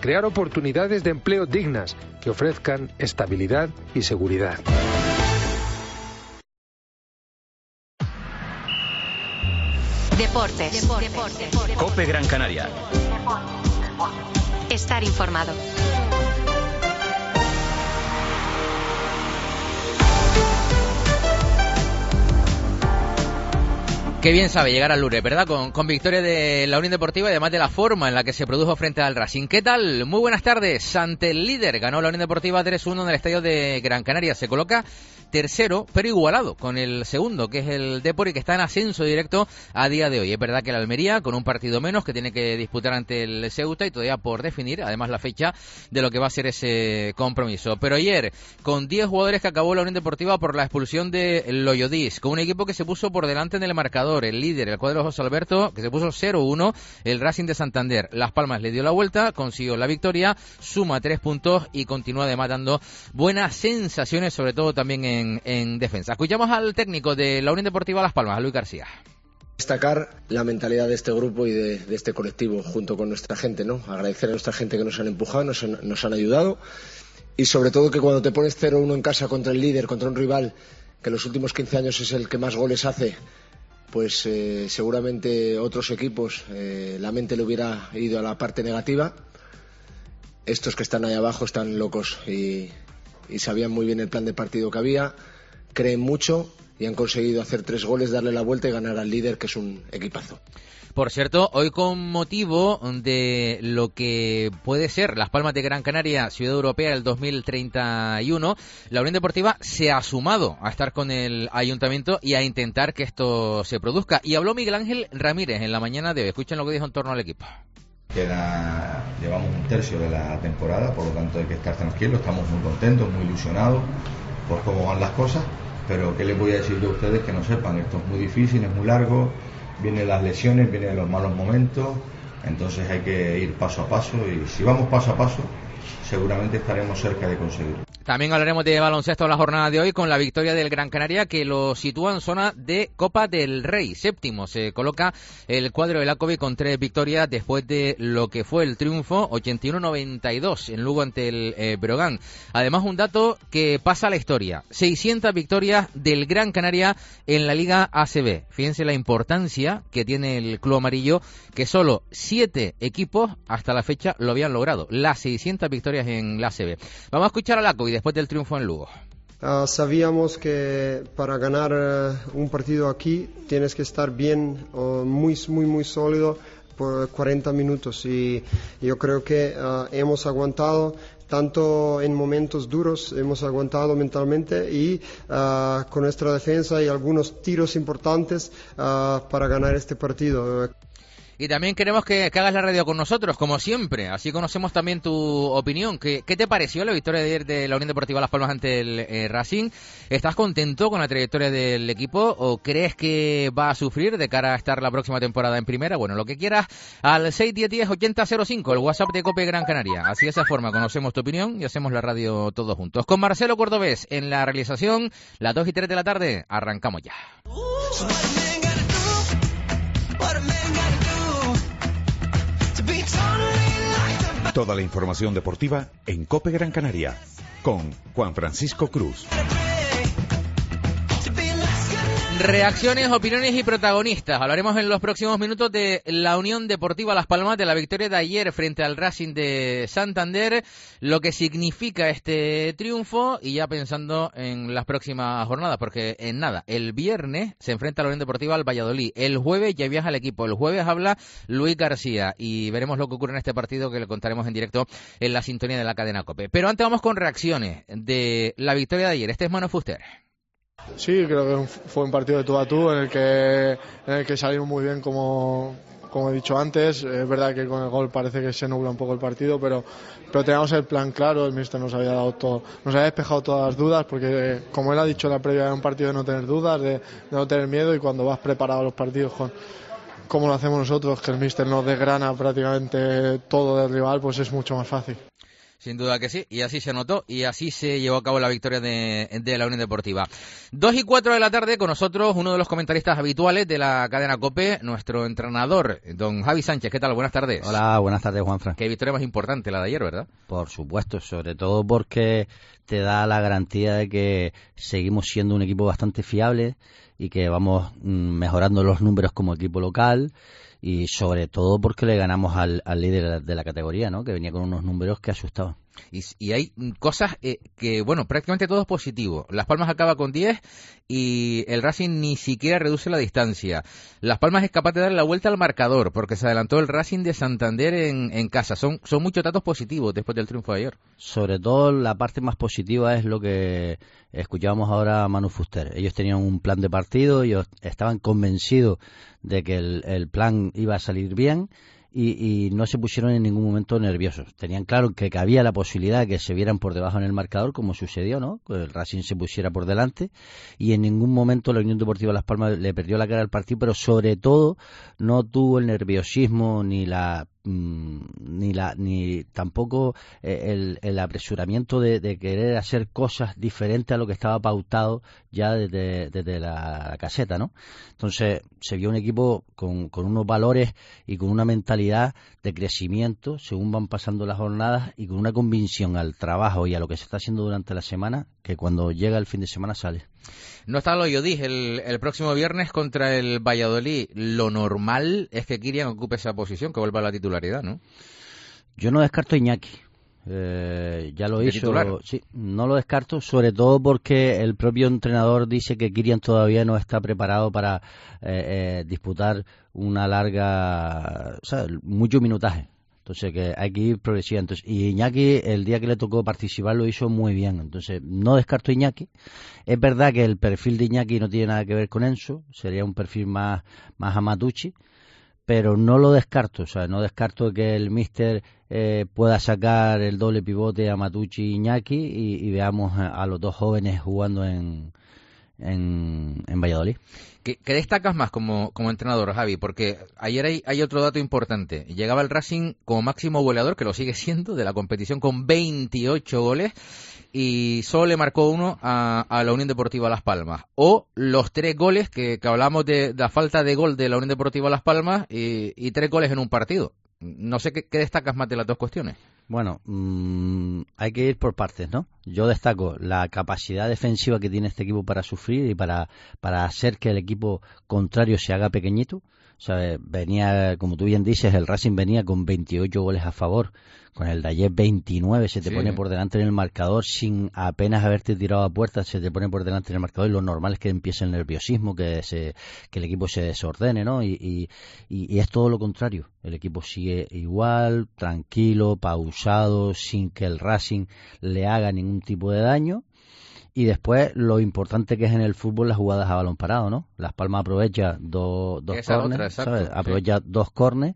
crear oportunidades de empleo dignas que ofrezcan estabilidad y seguridad. Deportes. COPE Gran Canaria. Estar informado. Qué bien sabe llegar al Lourdes, ¿verdad? Con victoria de la Unión Deportiva y además de la forma en la que se produjo frente al Racing. ¿Qué tal? Muy buenas tardes. Ante el líder ganó la Unión Deportiva 3-1 en el estadio de Gran Canaria. Se coloca tercero, pero igualado con el segundo, que es el Depor, y que está en ascenso directo a día de hoy. Es verdad que el Almería, con un partido menos que tiene que disputar ante el Ceuta y todavía por definir, además, la fecha de lo que va a ser ese compromiso. Pero ayer, con 10 jugadores que acabó la Unión Deportiva por la expulsión de Loyodis, con un equipo que se puso por delante en el marcador, el líder, el cuadro de José Alberto, que se puso 0-1, el Racing de Santander. Las Palmas le dio la vuelta, consiguió la victoria, suma 3 puntos y continúa además dando buenas sensaciones, sobre todo también en defensa. Escuchamos al técnico de la Unión Deportiva Las Palmas, a Luis García. Destacar la mentalidad de este grupo y de este colectivo junto con nuestra gente, ¿no? Agradecer a nuestra gente que nos han empujado, nos han ayudado, y sobre todo que cuando te pones 0-1 en casa contra el líder, contra un rival que en los últimos 15 años es el que más goles hace, pues seguramente otros equipos la mente le hubiera ido a la parte negativa. Estos que están ahí abajo están locos y sabían muy bien el plan de partido que había, creen mucho y han conseguido hacer 3 goles, darle la vuelta y ganar al líder, que es un equipazo. Por cierto, hoy con motivo de lo que puede ser Las Palmas de Gran Canaria, Ciudad Europea del 2031, la Unión Deportiva se ha sumado a estar con el Ayuntamiento y a intentar que esto se produzca. Y habló Miguel Ángel Ramírez en la mañana de hoy. Escuchen lo que dijo en torno al equipo. Llevamos un tercio de la temporada, por lo tanto hay que estar tranquilos, estamos muy contentos, muy ilusionados por cómo van las cosas, pero ¿qué les voy a decir yo a ustedes que no sepan? Esto es muy difícil, es muy largo, vienen las lesiones, vienen los malos momentos, entonces hay que ir paso a paso, y si vamos paso a paso seguramente estaremos cerca de conseguirlo. También hablaremos de baloncesto en la jornada de hoy con la victoria del Gran Canaria, que lo sitúa en zona de Copa del Rey. Séptimo se coloca el cuadro del ACOBE con 3 victorias después de lo que fue el triunfo 81-92 en Lugo ante el Breogán. Además, un dato que pasa a la historia: 600 victorias del Gran Canaria en la Liga ACB. Fíjense la importancia que tiene el club amarillo, que solo 7 equipos hasta la fecha lo habían logrado, las 600 victorias en la ACB. Vamos a escuchar al ACOBE después del triunfo en Lugo. Sabíamos que para ganar un partido aquí tienes que estar bien, muy sólido por 40 minutos, y yo creo que hemos aguantado tanto en momentos duros, hemos aguantado mentalmente y con nuestra defensa y algunos tiros importantes para ganar este partido. Y también queremos que hagas la radio con nosotros, como siempre. Así conocemos también tu opinión. ¿Qué te pareció la victoria de ayer de la Unión Deportiva Las Palmas ante el Racing? ¿Estás contento con la trayectoria del equipo o crees que va a sufrir de cara a estar la próxima temporada en primera? Bueno, lo que quieras, al 610108005, el WhatsApp de COPE Gran Canaria. Así, de esa forma, conocemos tu opinión y hacemos la radio todos juntos. Con Marcelo Cordobés en la realización, las 2 y 3 de la tarde, arrancamos ya. Toda la información deportiva en COPE Gran Canaria, con Juan Francisco Cruz. Reacciones, opiniones y protagonistas. Hablaremos en los próximos minutos de la Unión Deportiva Las Palmas, de la victoria de ayer frente al Racing de Santander, lo que significa este triunfo, y ya pensando en las próximas jornadas, porque en nada, el viernes se enfrenta la Unión Deportiva al Valladolid, el jueves ya viaja el equipo, el jueves habla Luis García y veremos lo que ocurre en este partido, que le contaremos en directo en la sintonía de la cadena COPE. Pero antes vamos con reacciones de la victoria de ayer. Este es Manu Fuster. Sí, creo que fue un partido de tú a tú en el que salimos muy bien, como he dicho antes. Es verdad que con el gol parece que se nubla un poco el partido, pero teníamos el plan claro. El míster nos había despejado todas las dudas, porque como él ha dicho en la previa, era un partido de no tener dudas, de no tener miedo, y cuando vas preparado a los partidos como lo hacemos nosotros, que el míster nos desgrana prácticamente todo del rival, pues es mucho más fácil. Sin duda que sí, y así se notó, y así se llevó a cabo la victoria de la Unión Deportiva. 2:04 de la tarde, con nosotros uno de los comentaristas habituales de la cadena COPE, nuestro entrenador, don Javi Sánchez. ¿Qué tal? Buenas tardes. Hola, buenas tardes, Juanfran. Qué victoria más importante la de ayer, ¿verdad? Por supuesto, sobre todo porque te da la garantía de que seguimos siendo un equipo bastante fiable y que vamos mejorando los números como equipo local, y sobre todo porque le ganamos al líder de la categoría, ¿no? Que venía con unos números que asustaban. Y hay cosas que, bueno, prácticamente todo es positivo. Las Palmas acaba con 10 y el Racing ni siquiera reduce la distancia. Las Palmas es capaz de darle la vuelta al marcador porque se adelantó el Racing de Santander en casa. Son muchos datos positivos después del triunfo de ayer. Sobre todo la parte más positiva es lo que escuchábamos ahora a Manu Fuster. Ellos tenían un plan de partido, ellos estaban convencidos de que el plan iba a salir bien, y no se pusieron en ningún momento nerviosos. Tenían claro que había la posibilidad de que se vieran por debajo en el marcador, como sucedió, ¿no? Que el Racing se pusiera por delante, y en ningún momento la Unión Deportiva Las Palmas le perdió la cara al partido, pero sobre todo no tuvo el nerviosismo ni tampoco el apresuramiento de querer hacer cosas diferentes a lo que estaba pautado ya desde la caseta, ¿no? Entonces se vio un equipo con unos valores y con una mentalidad de crecimiento según van pasando las jornadas, y con una convicción al trabajo y a lo que se está haciendo durante la semana, que cuando llega el fin de semana sale. No está lo yo dije el próximo viernes contra el Valladolid. Lo normal es que Kirian ocupe esa posición, que vuelva a la titularidad, ¿no? Yo no descarto a Iñaki. Ya lo hizo. Titular. Sí, no lo descarto, sobre todo porque el propio entrenador dice que Kirian todavía no está preparado para disputar una larga, o sea, mucho minutaje. Entonces que hay que ir progresivo. Y Iñaki, el día que le tocó participar, lo hizo muy bien. Entonces no descarto a Iñaki. Es verdad que el perfil de Iñaki no tiene nada que ver con Enzo, sería un perfil más a Matucci, pero no lo descarto. O sea, no descarto que el míster pueda sacar el doble pivote a Matucci y Iñaki, y veamos a los dos jóvenes jugando en Valladolid. ¿Qué destacas más como entrenador, Javi? Porque ayer hay otro dato importante. Llegaba el Racing como máximo goleador, que lo sigue siendo, de la competición, con 28 goles, y solo le marcó uno a la Unión Deportiva Las Palmas. O los 3 goles que hablamos de la falta de gol de la Unión Deportiva Las Palmas, y 3 goles en un partido. No sé qué destacas más de las dos cuestiones. Bueno, hay que ir por partes, ¿no? Yo destaco la capacidad defensiva que tiene este equipo para sufrir y para hacer que el equipo contrario se haga pequeñito. O sea, venía, como tú bien dices, el Racing venía con 28 goles a favor, con el de ayer 29, se te pone por delante en el marcador sin apenas haberte tirado a puerta, se te pone por delante en el marcador, y lo normal es que empiece el nerviosismo, que el equipo se desordene, ¿no? Y es todo lo contrario. El equipo sigue igual, tranquilo, pausado, sin que el Racing le haga ningún tipo de daño. Y después, lo importante que es en el fútbol, las jugadas a balón parado, ¿no? Las Palmas aprovecha dos córneres, ¿sabes? Aprovecha 2 córneres,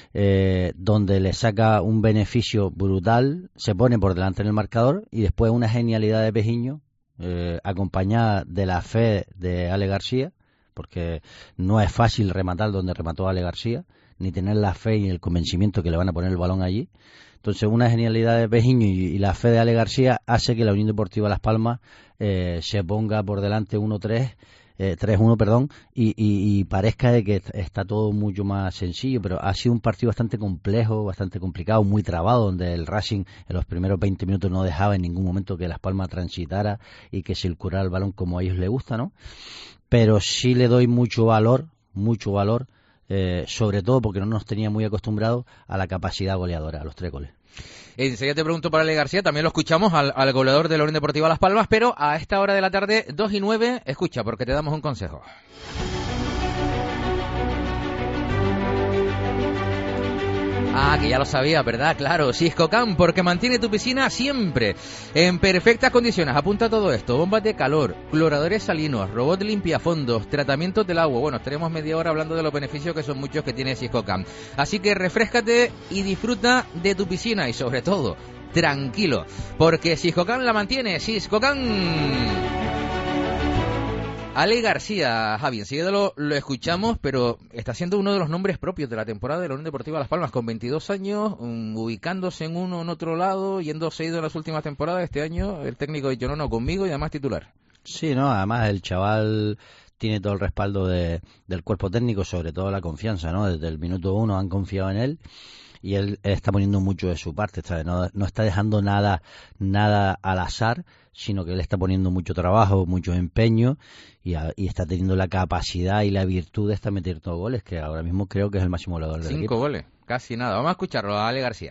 donde le saca un beneficio brutal, se pone por delante en el marcador, y después una genialidad de Pejiño, acompañada de la fe de Ale García, porque no es fácil rematar donde remató Ale García, ni tener la fe y el convencimiento que le van a poner el balón allí. Entonces, una genialidad de Pejiño y la fe de Ale García hace que la Unión Deportiva Las Palmas se ponga por delante 3-1, y parezca de que está todo mucho más sencillo, pero ha sido un partido bastante complejo, bastante complicado, muy trabado, donde el Racing en los primeros 20 minutos no dejaba en ningún momento que Las Palmas transitara y que circulara el balón como a ellos les gusta, ¿no? Pero sí le doy mucho valor, sobre todo porque no nos tenía muy acostumbrados a la capacidad goleadora, a los 3 goles. Enseguida te pregunto para Ale García, también lo escuchamos al goleador de la Unión Deportiva Las Palmas, pero a esta hora de la tarde, 2:09, escucha, porque te damos un consejo. Ah, que ya lo sabía, ¿verdad? Claro, Siscocam, porque mantiene tu piscina siempre en perfectas condiciones. Apunta todo esto: bombas de calor, cloradores salinos, robot limpiafondos, tratamientos del agua. Bueno, estaremos media hora hablando de los beneficios, que son muchos, que tiene Siscocam. Así que refréscate y disfruta de tu piscina, y sobre todo, tranquilo, porque Siscocam la mantiene. Siscocam. Ale García, Javi, enseguida lo escuchamos, pero está siendo uno de los nombres propios de la temporada de la Unión Deportiva Las Palmas, con 22 años, ubicándose en uno en otro lado, yendo seguido en las últimas temporadas. Este año el técnico de Jonono conmigo y además titular. Sí, no, además el chaval tiene todo el respaldo del cuerpo técnico, sobre todo la confianza, ¿no? Desde el minuto 1 han confiado en él y él está poniendo mucho de su parte, ¿sabes? No está dejando nada al azar, sino que él está poniendo mucho trabajo, mucho empeño y está teniendo la capacidad y la virtud de estar metiendo goles, que ahora mismo creo que es el máximo goleador del equipo. 5 goles, casi nada. Vamos a escucharlo a Ale García.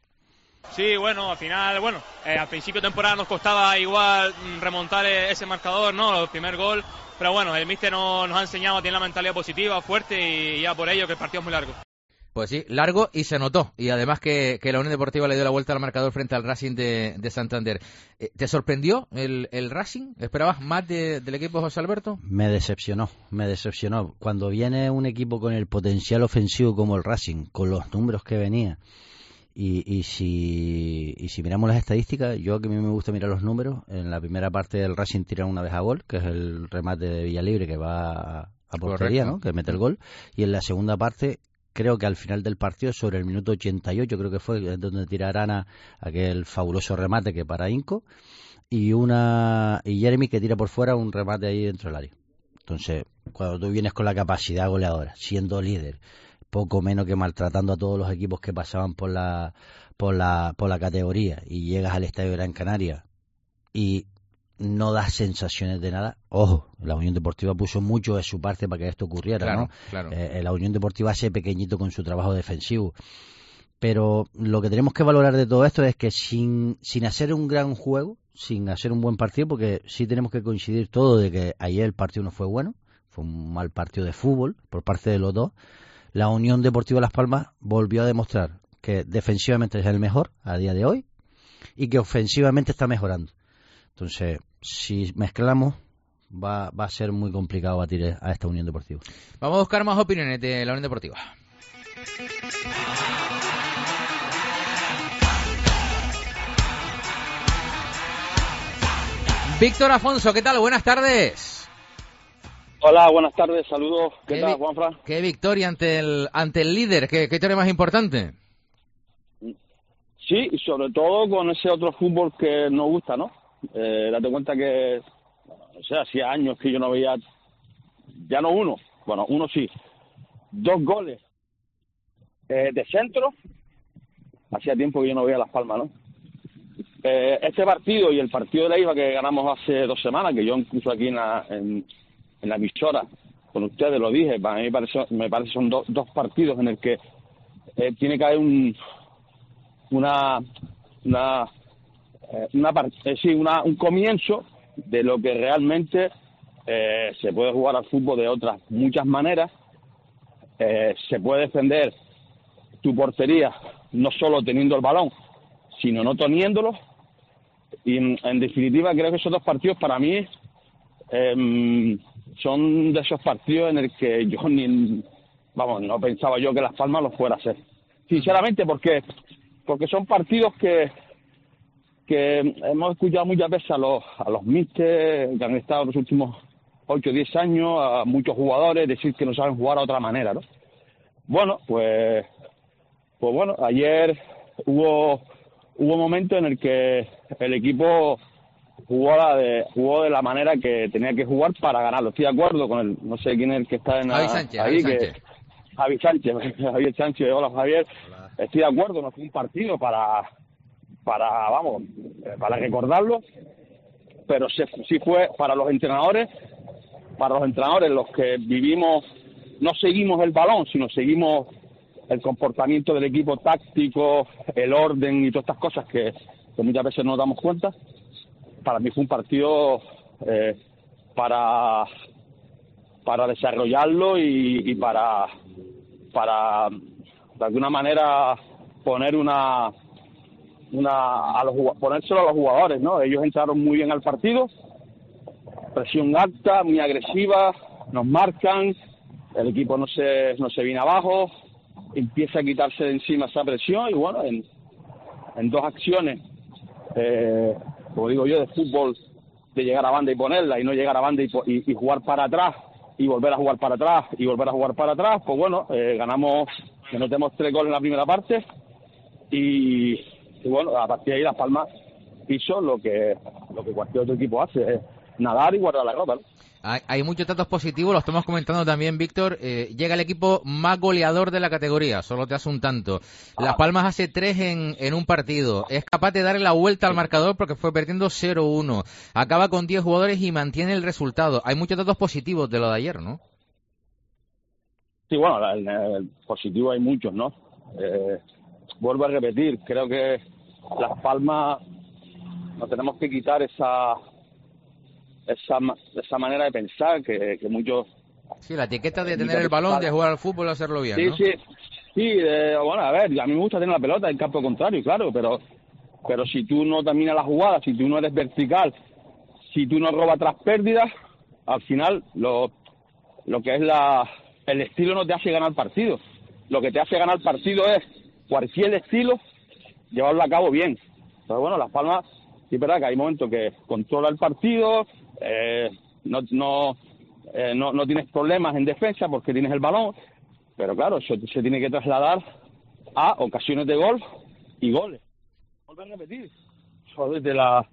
Sí, bueno, al final, al principio de temporada nos costaba igual remontar ese marcador, ¿no? El primer gol, pero bueno, el míster nos ha enseñado a tener la mentalidad positiva, fuerte, y ya por ello que el partido es muy largo. Pues sí, largo, y se notó. Y además que la Unión Deportiva le dio la vuelta al marcador frente al Racing de Santander. ¿Te sorprendió el Racing? ¿Esperabas más del equipo de José Alberto? Me decepcionó. Cuando viene un equipo con el potencial ofensivo como el Racing, con los números que venía, y si miramos las estadísticas, yo que a mí me gusta mirar los números, en la primera parte del Racing tiran una vez a gol, que es el remate de Villalibre que va a portería, ¿no? Que mete el gol, y en la segunda parte creo que al final del partido, sobre el minuto 88, creo que fue donde tira Arana aquel fabuloso remate que para Inco, y Jeremy que tira por fuera un remate ahí dentro del área. Entonces, cuando tú vienes con la capacidad goleadora, siendo líder, poco menos que maltratando a todos los equipos que pasaban por la categoría, y llegas al Estadio Gran Canaria y no das sensaciones de nada. Ojo, la Unión Deportiva puso mucho de su parte para que esto ocurriera, claro, ¿no? Claro. La Unión Deportiva hace pequeñito con su trabajo defensivo, pero lo que tenemos que valorar de todo esto es que sin hacer un gran juego, sin hacer un buen partido, porque sí tenemos que coincidir todos de que ayer el partido no fue bueno, fue un mal partido de fútbol por parte de los dos. La Unión Deportiva Las Palmas volvió a demostrar que defensivamente es el mejor a día de hoy y que ofensivamente está mejorando. Entonces, si mezclamos, va a ser muy complicado batir a esta Unión Deportiva. Vamos a buscar más opiniones de la Unión Deportiva. Víctor Afonso, ¿qué tal? Buenas tardes. Hola, buenas tardes, saludos. ¿Qué tal, Juanfran? Qué victoria ante el líder, ¿qué victoria más importante? Sí, y sobre todo con ese otro fútbol que nos gusta, ¿no? Date cuenta que, hacía años que yo no veía, ya no uno, uno sí, 2 goles de centro, hacía tiempo que yo no veía Las Palmas, ¿no? Este partido y el partido de Leiva que ganamos hace 2 semanas, que yo incluso aquí en la emisora con ustedes lo dije, para mí me parece son dos partidos en el que tiene que haber un comienzo de lo que realmente se puede jugar al fútbol de otras muchas maneras. Se puede defender tu portería no solo teniendo el balón, sino no teniéndolo, y en definitiva creo que esos 2 partidos para mí son de esos partidos en el que yo no pensaba yo que Las Palmas los fuera a hacer, sinceramente, porque son partidos que hemos escuchado muchas veces a los míster que han estado los últimos 8 o 10 años, a muchos jugadores decir que no saben jugar a otra manera, ¿no? Bueno, pues ayer hubo momentos en el que el equipo jugó de la manera que tenía que jugar para ganarlo. Estoy de acuerdo con no sé quién es el que está Javi Sánchez. Hola, Javier. Hola. Estoy de acuerdo, no fue un partido para recordarlo, pero sí fue para los entrenadores los que vivimos, no seguimos el balón, sino seguimos el comportamiento del equipo táctico, el orden y todas estas cosas que muchas veces no nos damos cuenta. Para mí fue un partido para desarrollarlo y para de alguna manera ponérselo a los jugadores, ¿no? Ellos entraron muy bien al partido, presión alta, muy agresiva, nos marcan, el equipo no se viene abajo, empieza a quitarse de encima esa presión y bueno, en 2 acciones, como digo yo, de fútbol llegar a banda y ponerla, y no llegar a banda y jugar para atrás, y volver a jugar para atrás, y volver a jugar para atrás, pues bueno, ganamos, que metemos 3 goles en la primera parte, y bueno, a partir de ahí Las Palmas hizo lo que cualquier otro equipo hace, es nadar y guardar la ropa, ¿no? Hay muchos datos positivos, lo estamos comentando también, Víctor. Llega el equipo más goleador de la categoría, solo te hace un tanto. Las Palmas hace 3 en un partido. Es capaz de darle la vuelta al marcador porque fue perdiendo 0-1. Acaba con 10 jugadores y mantiene el resultado. Hay muchos datos positivos de lo de ayer, ¿no? Sí, bueno, el positivo hay muchos, ¿no? Vuelvo a repetir, creo que Las Palmas nos tenemos que quitar esa manera de pensar que muchos... Sí, la etiqueta de tener el balón, de jugar al fútbol y hacerlo bien, sí, ¿no? Sí, bueno, a ver, a mí me gusta tener la pelota en campo contrario, claro, pero si tú no terminas la jugada, si tú no eres vertical, si tú no robas tras pérdidas, al final lo que es el estilo no te hace ganar partido. Lo que te hace ganar partido es cualquier estilo, llevarlo a cabo bien. Pero bueno, Las Palmas, sí es verdad que hay momentos que controla el partido, no tienes problemas en defensa porque tienes el balón, pero claro, eso se tiene que trasladar a ocasiones de gol y goles. Vuelvo a repetir, eso desde la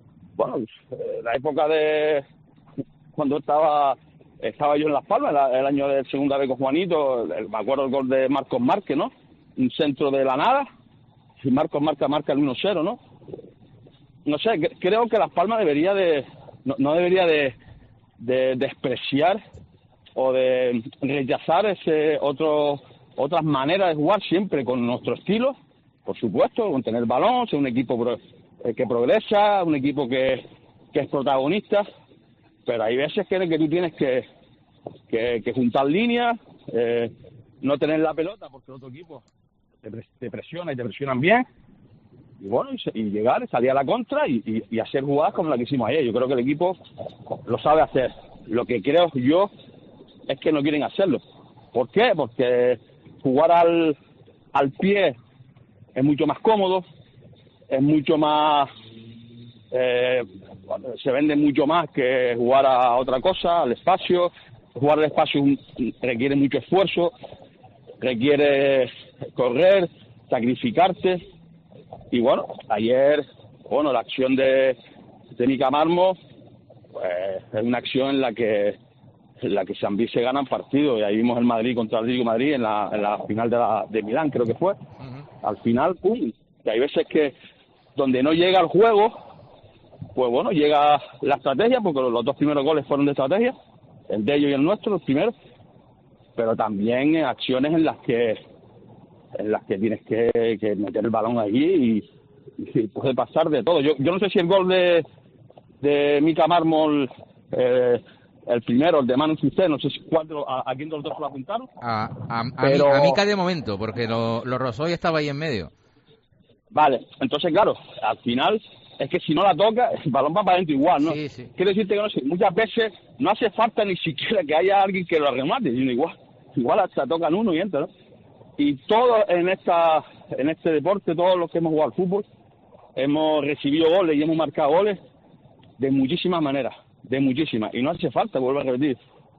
época de cuando estaba yo en Las Palmas, el año de segunda vez con Juanito, me acuerdo el gol de Marcos Márquez, ¿no? Un centro de la nada, y Marcos marca el 1-0, ¿no? No sé, creo que Las Palmas debería no debería de despreciar o de rechazar otras maneras de jugar, siempre con nuestro estilo, por supuesto, con tener balón, ser un equipo que progresa, un equipo que es protagonista, pero hay veces que tú tienes que juntar líneas, no tener la pelota porque el otro equipo te presiona y te presionan bien, y bueno, y llegar, salir a la contra y hacer jugadas como la que hicimos ayer. Yo creo que el equipo lo sabe hacer. Lo que creo yo es que no quieren hacerlo. ¿Por qué? Porque jugar al pie es mucho más cómodo, es mucho más... se vende mucho más que jugar a otra cosa, al espacio. Jugar al espacio requiere mucho esfuerzo, requiere correr, sacrificarte. Y bueno, ayer, la acción de Mica Marmos, pues es una acción en la que Sambí se ganan partidos, y ahí vimos el Madrid contra el Atlético de Madrid en la final de Milán, creo que fue. Al final, ¡pum! Y hay veces que donde no llega el juego, pues bueno, llega la estrategia, porque los 2 primeros goles fueron de estrategia, el de ellos y el nuestro, los primeros, pero también en acciones en las que tienes que meter el balón allí y puede pasar de todo. Yo no sé si el gol de Mica Mármol, el primero, el de Manu Cissé, no sé a quién de los dos lo apuntaron. A Mica de momento, porque lo rozó y estaba ahí en medio. Vale, entonces claro, al final es que si no la toca, el balón va para adentro igual, ¿no? Sí. Quiero decirte que no sé, muchas veces no hace falta ni siquiera que haya alguien que lo remate, sino igual hasta tocan uno y entra, ¿no? Y todo en este deporte, todos los que hemos jugado al fútbol, hemos recibido goles y hemos marcado goles de muchísimas maneras, y no hace falta, vuelvo a repetir,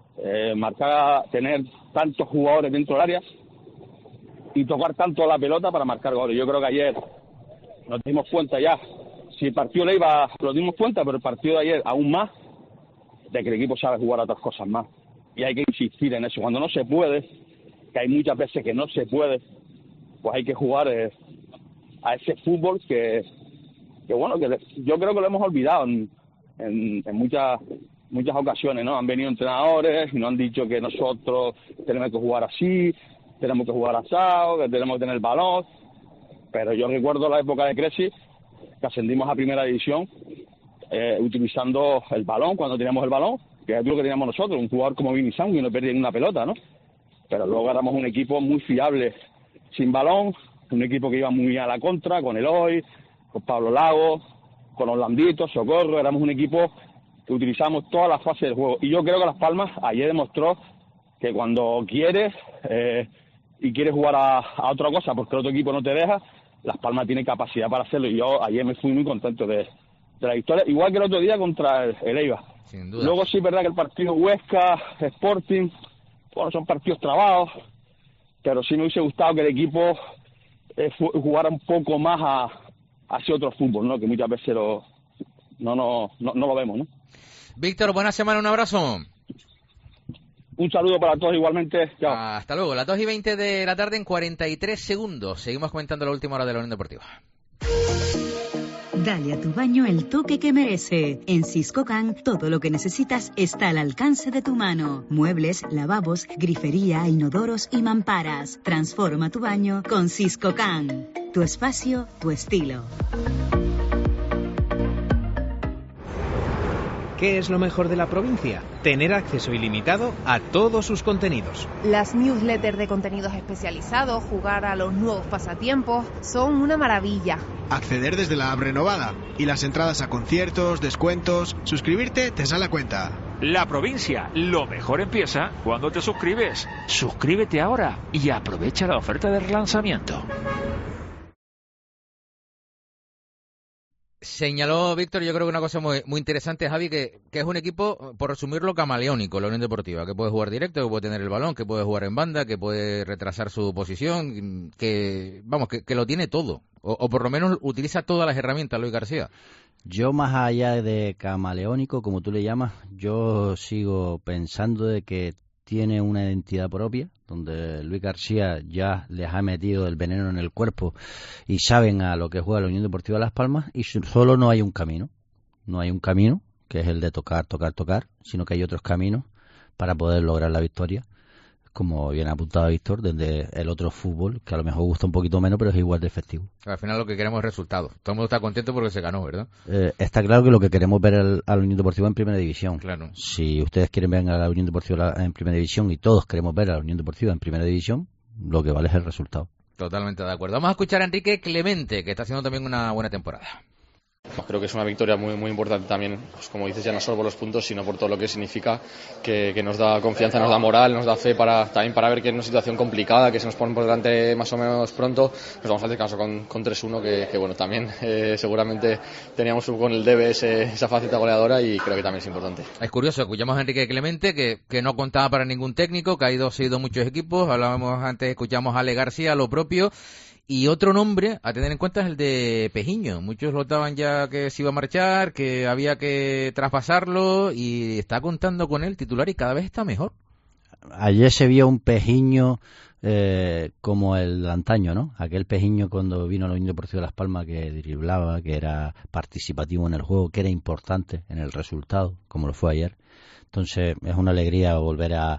tener tantos jugadores dentro del área y tocar tanto la pelota para marcar goles. Yo creo que ayer nos dimos cuenta ya, si el partido le iba, nos dimos cuenta, pero el partido de ayer aún más, de que el equipo sabe jugar a otras cosas más, y hay que insistir en eso. Cuando no se puede, que hay muchas veces que no se puede, pues hay que jugar a ese fútbol que bueno, que yo creo que lo hemos olvidado en muchas ocasiones, ¿no? Han venido entrenadores y nos han dicho que nosotros tenemos que jugar así, tenemos que jugar asado, que tenemos que tener el balón, pero yo recuerdo la época de Cresci, que ascendimos a primera división utilizando el balón, cuando teníamos el balón, que es lo que teníamos nosotros, un jugador como Vini Sang, y no perdía una pelota, ¿no? Pero luego éramos un equipo muy fiable sin balón, un equipo que iba muy a la contra, con Eloy, con Pablo Lago, con Orlandito, Socorro. Éramos un equipo que utilizamos todas las fases del juego. Y yo creo que Las Palmas ayer demostró que cuando quieres y quieres jugar a otra cosa porque el otro equipo no te deja, Las Palmas tiene capacidad para hacerlo. Y yo ayer me fui muy contento de la victoria, igual que el otro día contra el Eibar. Sin duda. Luego sí es verdad que el partido Huesca, Sporting, bueno, son partidos trabados, pero sí me hubiese gustado que el equipo jugara un poco más hacia otro fútbol, ¿no? Que muchas veces no lo vemos, ¿no? Víctor, buena semana, un abrazo. Un saludo para todos igualmente. Chao. Hasta luego. Las 2:20 de la tarde en 43 segundos. Seguimos comentando la última hora de la Unión Deportiva. Dale a tu baño el toque que merece. En Siscocan, todo lo que necesitas está al alcance de tu mano. Muebles, lavabos, grifería, inodoros y mamparas. Transforma tu baño con Siscocan. Tu espacio, tu estilo. ¿Qué es lo mejor de la provincia? Tener acceso ilimitado a todos sus contenidos. Las newsletters de contenidos especializados, jugar a los nuevos pasatiempos, son una maravilla. Acceder desde la app renovada y las entradas a conciertos, descuentos, suscribirte te sale a cuenta. La provincia, lo mejor empieza cuando te suscribes. Suscríbete ahora y aprovecha la oferta de relanzamiento. Señaló Víctor, yo creo que una cosa muy interesante, Javi, que es un equipo, por resumirlo, camaleónico, la Unión Deportiva, que puede jugar directo, que puede tener el balón, que puede jugar en banda, que puede retrasar su posición, que lo tiene todo, o por lo menos utiliza todas las herramientas, Luis García. Yo, más allá de camaleónico, como tú le llamas, yo sigo pensando de que tiene una identidad propia, donde Luis García ya les ha metido el veneno en el cuerpo y saben a lo que juega la Unión Deportiva Las Palmas, y solo no hay un camino. No hay un camino, que es el de tocar, sino que hay otros caminos para poder lograr la victoria, como bien ha apuntado Víctor, desde el otro fútbol, que a lo mejor gusta un poquito menos, pero es igual de efectivo. Al final lo que queremos es resultados. Todo el mundo está contento porque se ganó, ¿verdad? Está claro que lo que queremos ver a la Unión Deportiva en Primera División. Claro. Si ustedes quieren ver a la Unión Deportiva en Primera División y todos queremos ver a la Unión Deportiva en Primera División, lo que vale es el resultado. Totalmente de acuerdo. Vamos a escuchar a Enrique Clemente, que está haciendo también una buena temporada. Creo que es una victoria muy, muy importante también, pues como dices, ya no solo por los puntos, sino por todo lo que significa, que nos da confianza, nos da moral, nos da fe también para ver que en una situación complicada, que se nos pone por delante más o menos pronto, nos vamos a hacer caso con 3-1, que bueno, también seguramente teníamos con el debe esa faceta goleadora, y creo que también es importante. Es curioso, escuchamos a Enrique Clemente, que no contaba para ningún técnico, que ha seguido muchos equipos, hablábamos antes, escuchamos a Ale García, lo propio. Y otro nombre a tener en cuenta es el de Pejiño. Muchos lo daban ya que se iba a marchar, que había que traspasarlo, y está contando con él titular y cada vez está mejor. Ayer se vio un Pejiño como el antaño, ¿no? Aquel Pejiño cuando vino a la Unión Deportiva de Las Palmas, que driblaba, que era participativo en el juego, que era importante en el resultado, como lo fue ayer. Entonces es una alegría volver a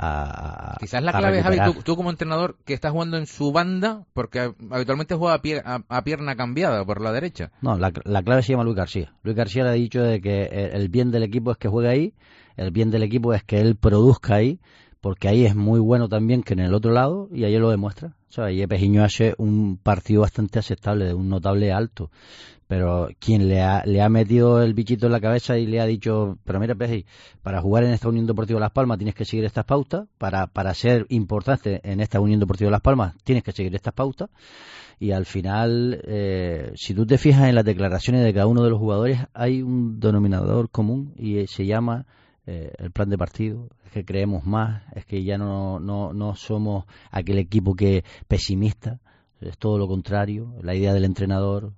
quizás la clave, Javi, tú como entrenador que estás jugando en su banda, porque habitualmente juega a pierna cambiada por la derecha. No, la clave se llama Luis García. Luis García le ha dicho de que el bien del equipo es que juegue ahí, el bien del equipo es que él produzca ahí, porque ahí es muy bueno también que en el otro lado, y ayer lo demuestra. O sea, ayer Pejiño hace un partido bastante aceptable, de un notable alto. Pero quien le ha metido el bichito en la cabeza y le ha dicho, pero mira, Peji, para jugar en esta Unión Deportiva Las Palmas tienes que seguir estas pautas, para ser importante en esta Unión Deportiva Las Palmas tienes que seguir estas pautas, y al final, si tú te fijas en las declaraciones de cada uno de los jugadores, hay un denominador común y se llama el plan de partido. Es que creemos más, es que ya no somos aquel equipo que pesimista. Es todo lo contrario, la idea del entrenador,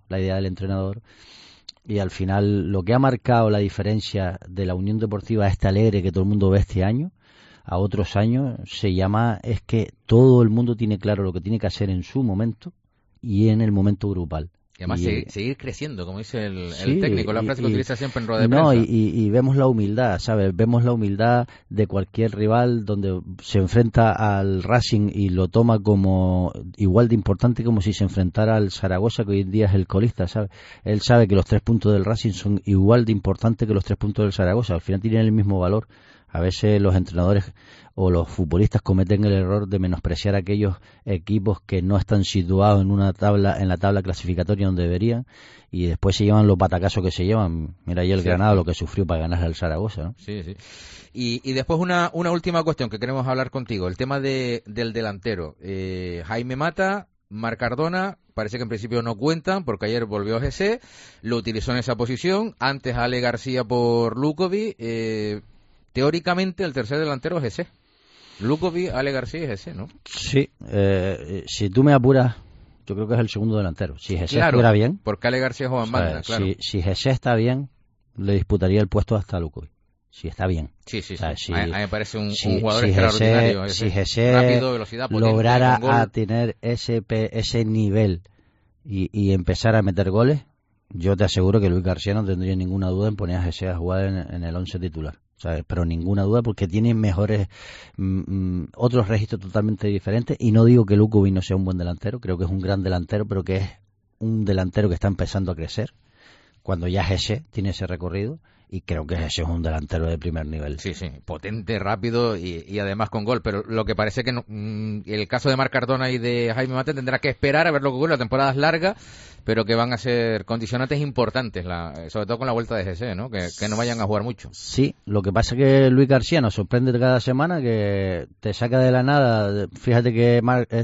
y al final lo que ha marcado la diferencia de la Unión Deportiva esta alegre que todo el mundo ve este año a otros años es que todo el mundo tiene claro lo que tiene que hacer en su momento y en el momento grupal. Y además seguir creciendo, como dice el técnico, la frase que utiliza siempre en rueda de prensa. No, y vemos la humildad, ¿sabes? Vemos la humildad de cualquier rival donde se enfrenta al Racing y lo toma como igual de importante como si se enfrentara al Zaragoza, que hoy en día es el colista, ¿sabes? Él sabe que los 3 puntos del Racing son igual de importantes que los 3 puntos del Zaragoza, al final tienen el mismo valor. A veces los entrenadores o los futbolistas cometen el error de menospreciar a aquellos equipos que no están situados en la tabla clasificatoria donde deberían, y después se llevan los batacazos que se llevan. Mira ayer el Granada lo que sufrió para ganar al Zaragoza, ¿no? Sí. Y después una última cuestión que queremos hablar contigo, el tema del delantero. Jaime Mata Marc Cardona parece que en principio no cuentan, porque ayer volvió a Jesse, lo utilizó en esa posición, antes Ale García por Lukovic, teóricamente el tercer delantero es Jesse. Lukovic, Ale García y Jesse, ¿no? Sí, si tú me apuras, yo creo que es el segundo delantero. Si Jesse claro, estuviera bien... porque Ale García juega en banda, claro. Si Jesse está bien, le disputaría el puesto hasta Lukovic. Si está bien. Sí. O sea, a mí me parece un jugador extraordinario. Si Jesse rápido, velocidad, potente, lograra a tener ese nivel y empezar a meter goles, yo te aseguro que Luis García no tendría ninguna duda en poner a Jesse a jugar en el 11 titular. ¿Sabes? Pero ninguna duda, porque tiene mejores otros registros totalmente diferentes. Y no digo que Lukovic no sea un buen delantero, creo que es un gran delantero, pero que es un delantero que está empezando a crecer cuando ya Jesse tiene ese recorrido. Y creo que ese es un delantero de primer nivel. Sí, potente, rápido y además con gol. Pero lo que parece que el caso de Marc Cardona y de Jaime Mate tendrá que esperar a ver lo que ocurre. La temporada es larga, pero que van a ser condicionantes importantes, sobre todo con la vuelta de Jesse, ¿no? Que no vayan a jugar mucho. Sí, lo que pasa es que Luis García nos sorprende cada semana, que te saca de la nada. Fíjate que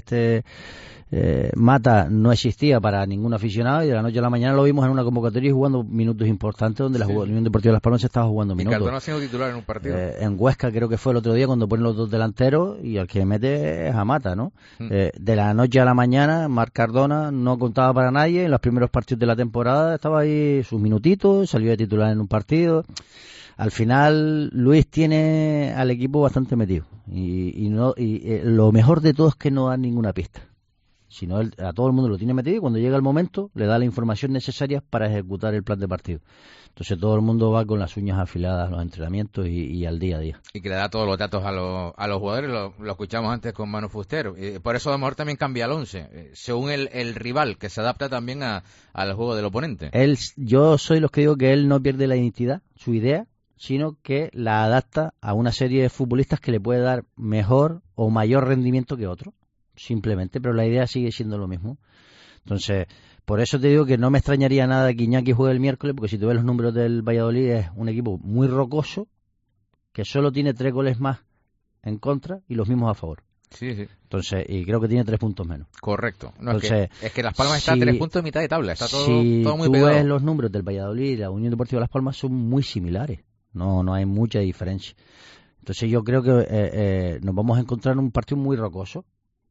Mata no existía para ningún aficionado y de la noche a la mañana lo vimos en una convocatoria y jugando minutos importantes donde la Unión Deportiva Las Palmas estaba jugando minutos. Y Cardona siendo titular en un partido. En Huesca creo que fue el otro día cuando ponen los dos delanteros y al que mete es a Mata, ¿no? De la noche a la mañana Marc Cardona no contaba para nadie, en los primeros partidos de la temporada estaba ahí sus minutitos, salió de titular en un partido. Al final Luis tiene al equipo bastante metido y lo mejor de todo es que no da ninguna pista. Sino a todo el mundo lo tiene metido y cuando llega el momento le da la información necesaria para ejecutar el plan de partido. Entonces todo el mundo va con las uñas afiladas a los entrenamientos y al día a día. Y que le da todos los datos a los jugadores, lo escuchamos antes con Manu Fuster. Por eso a lo mejor también cambia el 11, según el rival, que se adapta también al juego del oponente. Yo soy los que digo que él no pierde la identidad, su idea, sino que la adapta a una serie de futbolistas que le puede dar mejor o mayor rendimiento que otro. Simplemente, pero la idea sigue siendo lo mismo. Entonces, por eso te digo que no me extrañaría nada que Iñaki juegue el miércoles, porque si tú ves los números del Valladolid es un equipo muy rocoso, que solo tiene 3 goles más en contra y los mismos a favor. Sí. Entonces, y creo que tiene 3 puntos menos. Correcto. No, entonces, es que Las Palmas está a 3 puntos de mitad de tabla, está todo muy pegado. Si tú ves los números del Valladolid y la Unión Deportiva Las Palmas son muy similares, no hay mucha diferencia. Entonces yo creo que nos vamos a encontrar en un partido muy rocoso.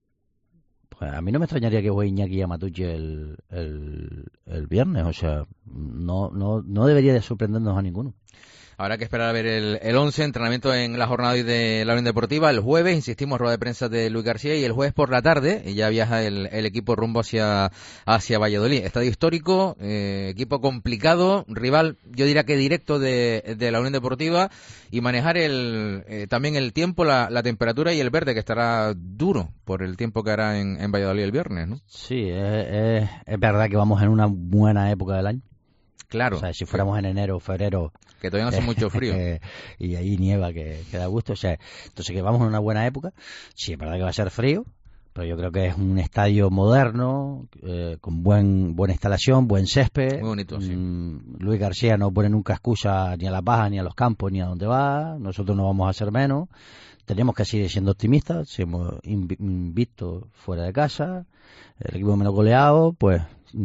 A mí no me extrañaría que juegue Iñaki Yamatuchi el viernes, o sea, no debería de sorprendernos a ninguno. Habrá que esperar a ver el 11, entrenamiento en la jornada hoy de la Unión Deportiva. El jueves, insistimos, rueda de prensa de Luis García, y el jueves por la tarde ya viaja el equipo rumbo hacia Valladolid. Estadio histórico, equipo complicado, rival, yo diría que directo de la Unión Deportiva, y manejar también el tiempo, la temperatura y el verde, que estará duro por el tiempo que hará en Valladolid el viernes, ¿no? Sí, es verdad que vamos en una buena época del año. Claro. O sea, si fuéramos en enero o febrero... Que todavía no hace mucho frío. Y ahí nieva, que da gusto. O sea, entonces que vamos en una buena época. Sí, es verdad que va a ser frío, pero yo creo que es un estadio moderno, con buena instalación, buen césped. Muy bonito, sí. Luis García no pone nunca excusa ni a las bajas, ni a los campos, ni a dónde va. Nosotros no vamos a hacer menos. Tenemos que seguir siendo optimistas. Si hemos visto fuera de casa, el equipo menos goleado, pues...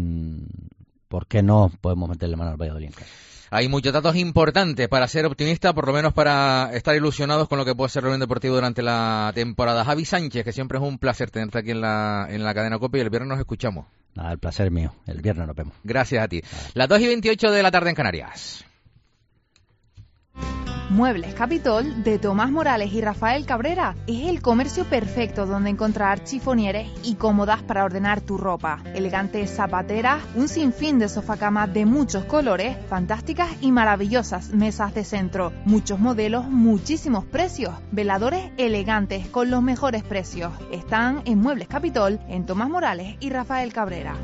¿por qué no podemos meterle mano al Valladolid en casa? Hay muchos datos importantes para ser optimista, por lo menos para estar ilusionados con lo que puede ser la Unión Deportiva durante la temporada. Javi Sánchez, que siempre es un placer tenerte aquí en la cadena COPE, y el viernes nos escuchamos. Nada, el placer es mío. El viernes nos vemos. Gracias a ti. Las 2:28 de la tarde en Canarias. Muebles Capitol de Tomás Morales y Rafael Cabrera es el comercio perfecto donde encontrar chifonieres y cómodas para ordenar tu ropa, elegantes zapateras, un sinfín de sofacamas de muchos colores, fantásticas y maravillosas mesas de centro, muchos modelos, muchísimos precios, veladores elegantes con los mejores precios. Están en Muebles Capitol, en Tomás Morales y Rafael Cabrera.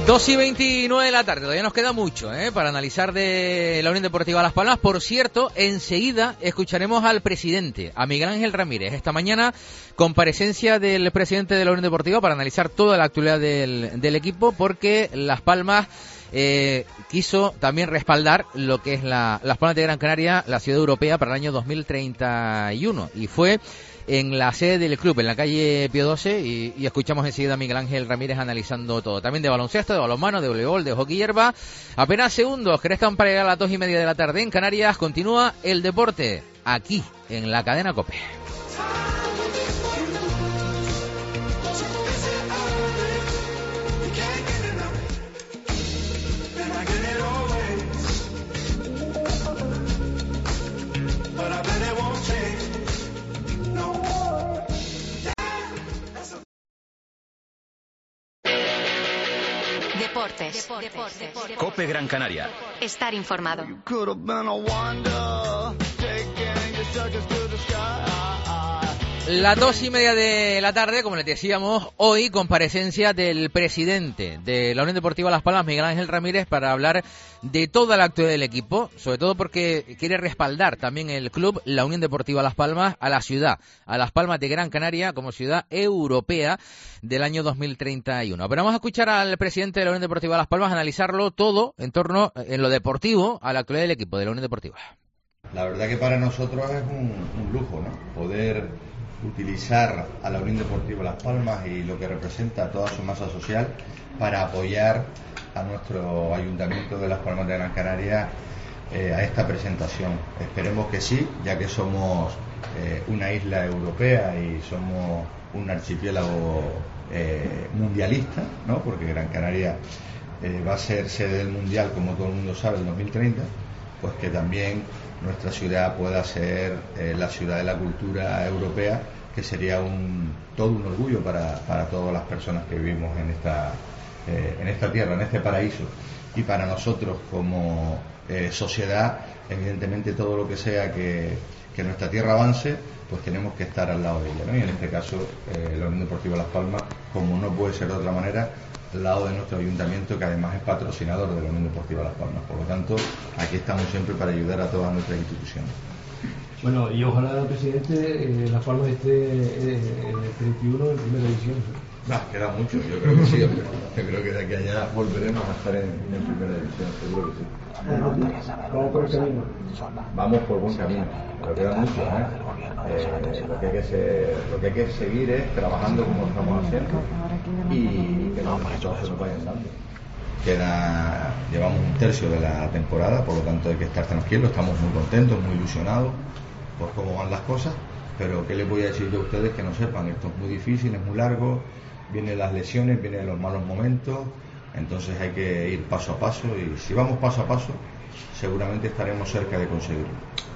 2:29 de la tarde, todavía nos queda mucho para analizar de la Unión Deportiva Las Palmas. Por cierto, enseguida escucharemos al presidente, a Miguel Ángel Ramírez. Esta mañana, comparecencia del presidente de la Unión Deportiva para analizar toda la actualidad del equipo, porque Las Palmas quiso también respaldar lo que es Las Palmas de Gran Canaria, la ciudad europea para el año 2031, y fue en la sede del club, en la calle Pío XII, y escuchamos enseguida a Miguel Ángel Ramírez analizando todo. También de baloncesto, de balonmano, de voleibol, de hockey hierba. Apenas segundos que restan para llegar a las 2:30 de la tarde en Canarias. Continúa el deporte aquí, en la cadena COPE. Deportes. COPE Gran Canaria. Estar informado. Las 2:30 de la tarde, como les decíamos, hoy comparecencia del presidente de la Unión Deportiva Las Palmas, Miguel Ángel Ramírez, para hablar de toda la actualidad del equipo, sobre todo porque quiere respaldar también el club, la Unión Deportiva Las Palmas, a la ciudad, a Las Palmas de Gran Canaria como ciudad europea del año 2031. Pero vamos a escuchar al presidente de la Unión Deportiva Las Palmas analizarlo todo en torno, en lo deportivo, a la actualidad del equipo de la Unión Deportiva. La verdad que para nosotros es un lujo, ¿no? Poder utilizar a la Unión Deportiva Las Palmas y lo que representa toda su masa social para apoyar a nuestro Ayuntamiento de Las Palmas de Gran Canaria a esta presentación. Esperemos que sí, ya que somos una isla europea y somos un archipiélago mundialista, ¿no? Porque Gran Canaria va a ser sede del Mundial, como todo el mundo sabe, en 2030, pues que también nuestra ciudad pueda ser la ciudad de la cultura europea, que sería todo un orgullo para todas las personas que vivimos en esta tierra, en este paraíso. Y para nosotros como sociedad, evidentemente todo lo que sea que nuestra tierra avance, pues tenemos que estar al lado de ella, ¿no? Y en este caso la Unión Deportiva Las Palmas, como no puede ser de otra manera, al lado de nuestro ayuntamiento, que además es patrocinador de la Unión Deportiva Las Palmas. Por lo tanto, aquí estamos siempre para ayudar a todas nuestras instituciones. Bueno, y ojalá, presidente, Las Palmas esté en el 31 en primera división. Queda mucho, yo creo que sí, hombre. Yo creo que de aquí a allá volveremos a estar en primera división, seguro que sí. Vamos por el camino. Vamos por buen camino, pero queda mucho, lo que hay que seguir es trabajando como estamos haciendo y que los resultados se nos vayan dando. Llevamos un tercio de la temporada, por lo tanto hay que estar tranquilos, estamos muy contentos, muy ilusionados por cómo van las cosas, pero ¿qué les voy a decir yo a ustedes que no sepan? Esto es muy difícil, es muy largo, vienen las lesiones, vienen los malos momentos, entonces hay que ir paso a paso, y si vamos paso a paso seguramente estaremos cerca de conseguirlo.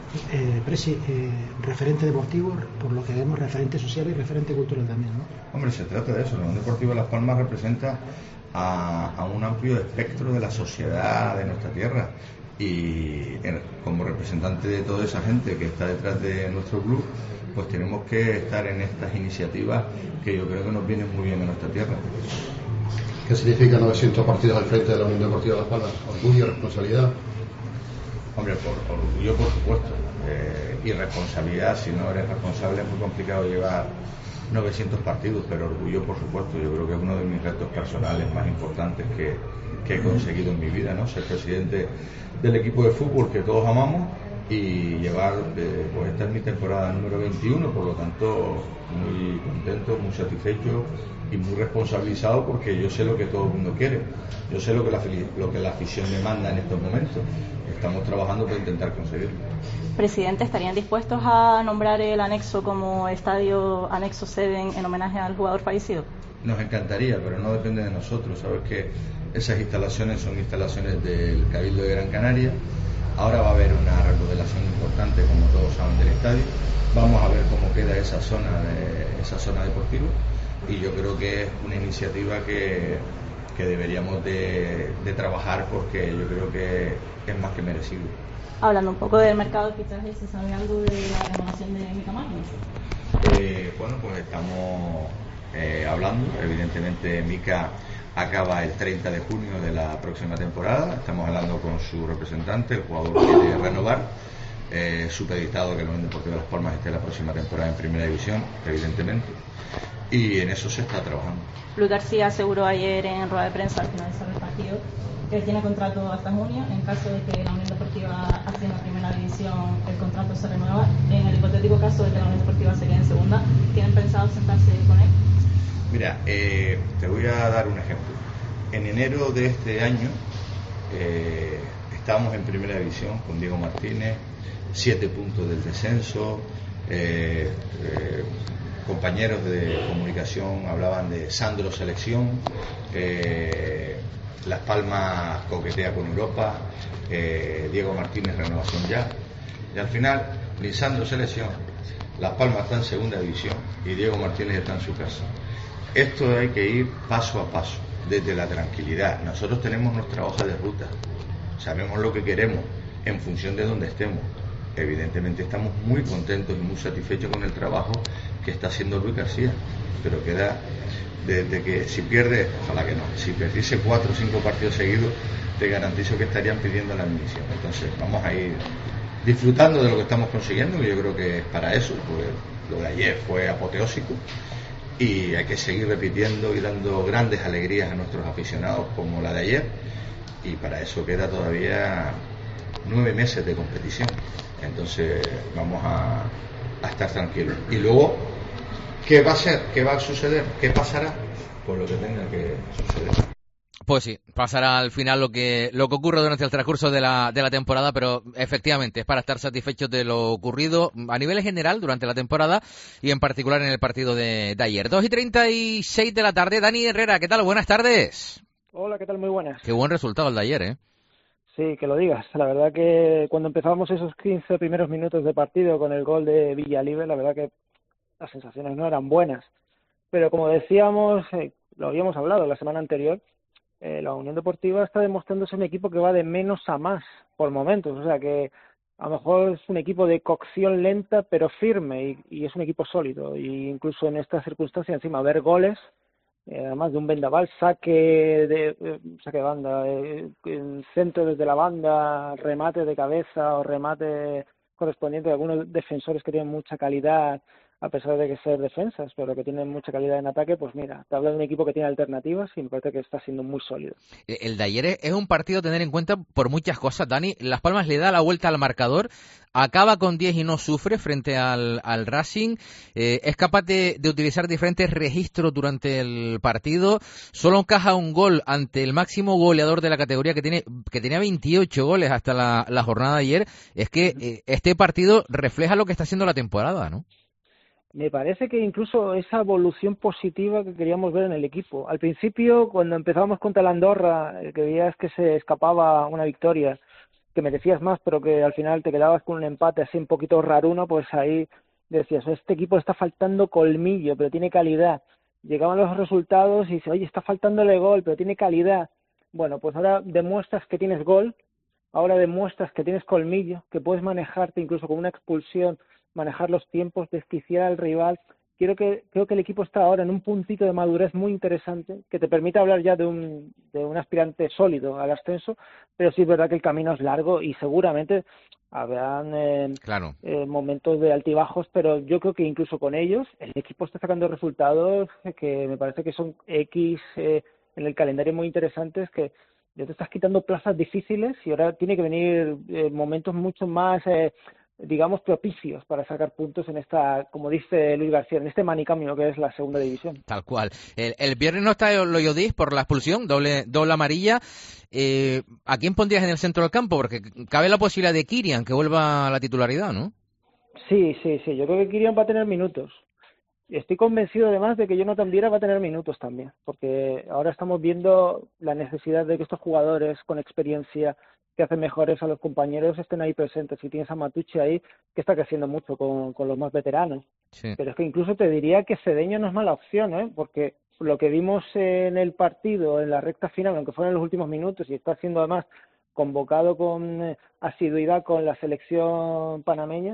Referente deportivo, por lo que vemos, referente social y referente cultural también, ¿no? Hombre, se trata de eso. La Unión Deportiva Las Palmas representa a un amplio espectro de la sociedad de nuestra tierra, y como representante de toda esa gente que está detrás de nuestro club, pues tenemos que estar en estas iniciativas que yo creo que nos vienen muy bien a nuestra tierra. ¿Qué significa 900 partidos al frente de la Unión Deportiva Las Palmas? ¿Orgullo, responsabilidad? Hombre, por orgullo, por supuesto, y responsabilidad. Si no eres responsable es muy complicado llevar 900 partidos, pero orgullo, por supuesto. Yo creo que es uno de mis retos personales más importantes que he conseguido en mi vida, ¿no? Ser presidente del equipo de fútbol que todos amamos y llevar, pues esta es mi temporada número 21, por lo tanto muy contento, muy satisfecho y muy responsabilizado, porque yo sé lo que todo el mundo quiere, yo sé lo que la afición demanda en estos momentos. Estamos trabajando para intentar conseguirlo. Presidente, ¿estarían dispuestos a nombrar el anexo como estadio anexo sede en homenaje al jugador fallecido? Nos encantaría, pero no depende de nosotros. Sabes que esas instalaciones son instalaciones del Cabildo de Gran Canaria. Ahora va a haber una remodelación importante, como todos saben, del estadio. Vamos a ver cómo queda esa zona deportiva, y yo creo que es una iniciativa que deberíamos de trabajar, porque yo creo que es más que merecido. Hablando un poco del mercado de fichajes, ¿se sabe algo de la renovación de Mica Magnus? Bueno, pues estamos hablando. Evidentemente Mika acaba el 30 de junio de la próxima temporada. Estamos hablando con su representante, el jugador quiere renovar. Supeditado que la Unión Deportiva Las Palmas esté la próxima temporada en Primera División, evidentemente, y en eso se está trabajando. Luis García aseguró ayer en rueda de prensa al finalizar el partido que tiene contrato hasta junio. En caso de que la Unión Deportiva ascienda a Primera División, el contrato se renueva. En el hipotético caso de que la Unión Deportiva se quede en Segunda, ¿tienen pensado sentarse con él? Mira, te voy a dar un ejemplo. En enero de este año estábamos en Primera División con Diego Martínez, 7 puntos del descenso, compañeros de comunicación hablaban de Sandro selección, Las Palmas coquetea con Europa, Diego Martínez renovación ya, y al final Lisandro selección, Las Palmas está en Segunda División y Diego Martínez está en su casa. Esto hay que ir paso a paso, desde la tranquilidad. Nosotros tenemos nuestra hoja de ruta, sabemos lo que queremos en función de donde estemos. Evidentemente estamos muy contentos y muy satisfechos con el trabajo que está haciendo Luis García, pero queda desde que si pierde, ojalá que no, si perdiese 4 o 5 partidos seguidos, te garantizo que estarían pidiendo la dimisión. Entonces vamos a ir disfrutando de lo que estamos consiguiendo, y yo creo que es para eso, pues lo de ayer fue apoteósico y hay que seguir repitiendo y dando grandes alegrías a nuestros aficionados como la de ayer, y para eso queda todavía 9 meses de competición. Entonces vamos a estar tranquilos. Y luego, ¿qué va a ser? ¿Qué va a suceder? ¿Qué pasará? Pues lo que tenga que suceder. Pues sí, pasará al final lo que ocurre durante el transcurso de la temporada, pero efectivamente es para estar satisfechos de lo ocurrido a nivel general durante la temporada y en particular en el partido de ayer. 2:36 de la tarde. Dani Herrera, ¿qué tal? Buenas tardes. Hola, ¿qué tal? Muy buenas. Qué buen resultado el de ayer, ¿eh? Sí, que lo digas. La verdad que cuando empezábamos esos 15 primeros minutos de partido con el gol de Villalibre, la verdad que las sensaciones no eran buenas. Pero como decíamos, lo habíamos hablado la semana anterior, la Unión Deportiva está demostrándose un equipo que va de menos a más por momentos. O sea que a lo mejor es un equipo de cocción lenta pero firme y es un equipo sólido. Y incluso en estas circunstancias, encima, ver goles, además de un vendaval, saque de banda, centro desde la banda, remate de cabeza o remate correspondiente de algunos defensores que tienen mucha calidad, a pesar de que ser defensas, pero que tienen mucha calidad en ataque. Pues mira, te habla de un equipo que tiene alternativas y me parece que está siendo muy sólido. El de ayer es un partido a tener en cuenta por muchas cosas, Dani. Las Palmas le da la vuelta al marcador, acaba con 10 y no sufre frente al Racing, es capaz de utilizar diferentes registros durante el partido, solo encaja un gol ante el máximo goleador de la categoría que tenía 28 goles hasta la jornada de ayer. Es que este partido refleja lo que está haciendo la temporada, ¿no? Me parece que incluso esa evolución positiva que queríamos ver en el equipo. Al principio, cuando empezábamos contra la Andorra, que veías que se escapaba una victoria, que merecías más, pero que al final te quedabas con un empate así un poquito raruno, pues ahí decías, este equipo está faltando colmillo, pero tiene calidad. Llegaban los resultados y dices, oye, está faltándole gol, pero tiene calidad. Bueno, pues ahora demuestras que tienes gol, ahora demuestras que tienes colmillo, que puedes manejarte incluso con una expulsión, manejar los tiempos, desquiciar al rival. Creo que el equipo está ahora en un puntito de madurez muy interesante que te permite hablar ya de un aspirante sólido al ascenso, pero sí es verdad que el camino es largo y seguramente habrán momentos de altibajos, pero yo creo que incluso con ellos el equipo está sacando resultados que me parece que son en el calendario muy interesantes, que ya te estás quitando plazas difíciles y ahora tiene que venir momentos mucho más digamos, propicios para sacar puntos en esta, como dice Luis García, en este manicomio que es la Segunda División. Tal cual. El viernes no está Loyodis por la expulsión, doble amarilla. ¿A quién pondrías en el centro del campo? Porque cabe la posibilidad de Kirian que vuelva a la titularidad, ¿no? Sí. Yo creo que Kirian va a tener minutos. Estoy convencido además de que Jonathan Viera va a tener minutos también, porque ahora estamos viendo la necesidad de que estos jugadores con experiencia que hacen mejores a los compañeros estén ahí presentes. Y tienes a Matucci ahí, que está creciendo mucho con los más veteranos. Sí. Pero es que incluso te diría que Cedeño no es mala opción, porque lo que vimos en el partido, en la recta final, aunque fueron en los últimos minutos, y está siendo además convocado con asiduidad con la selección panameña,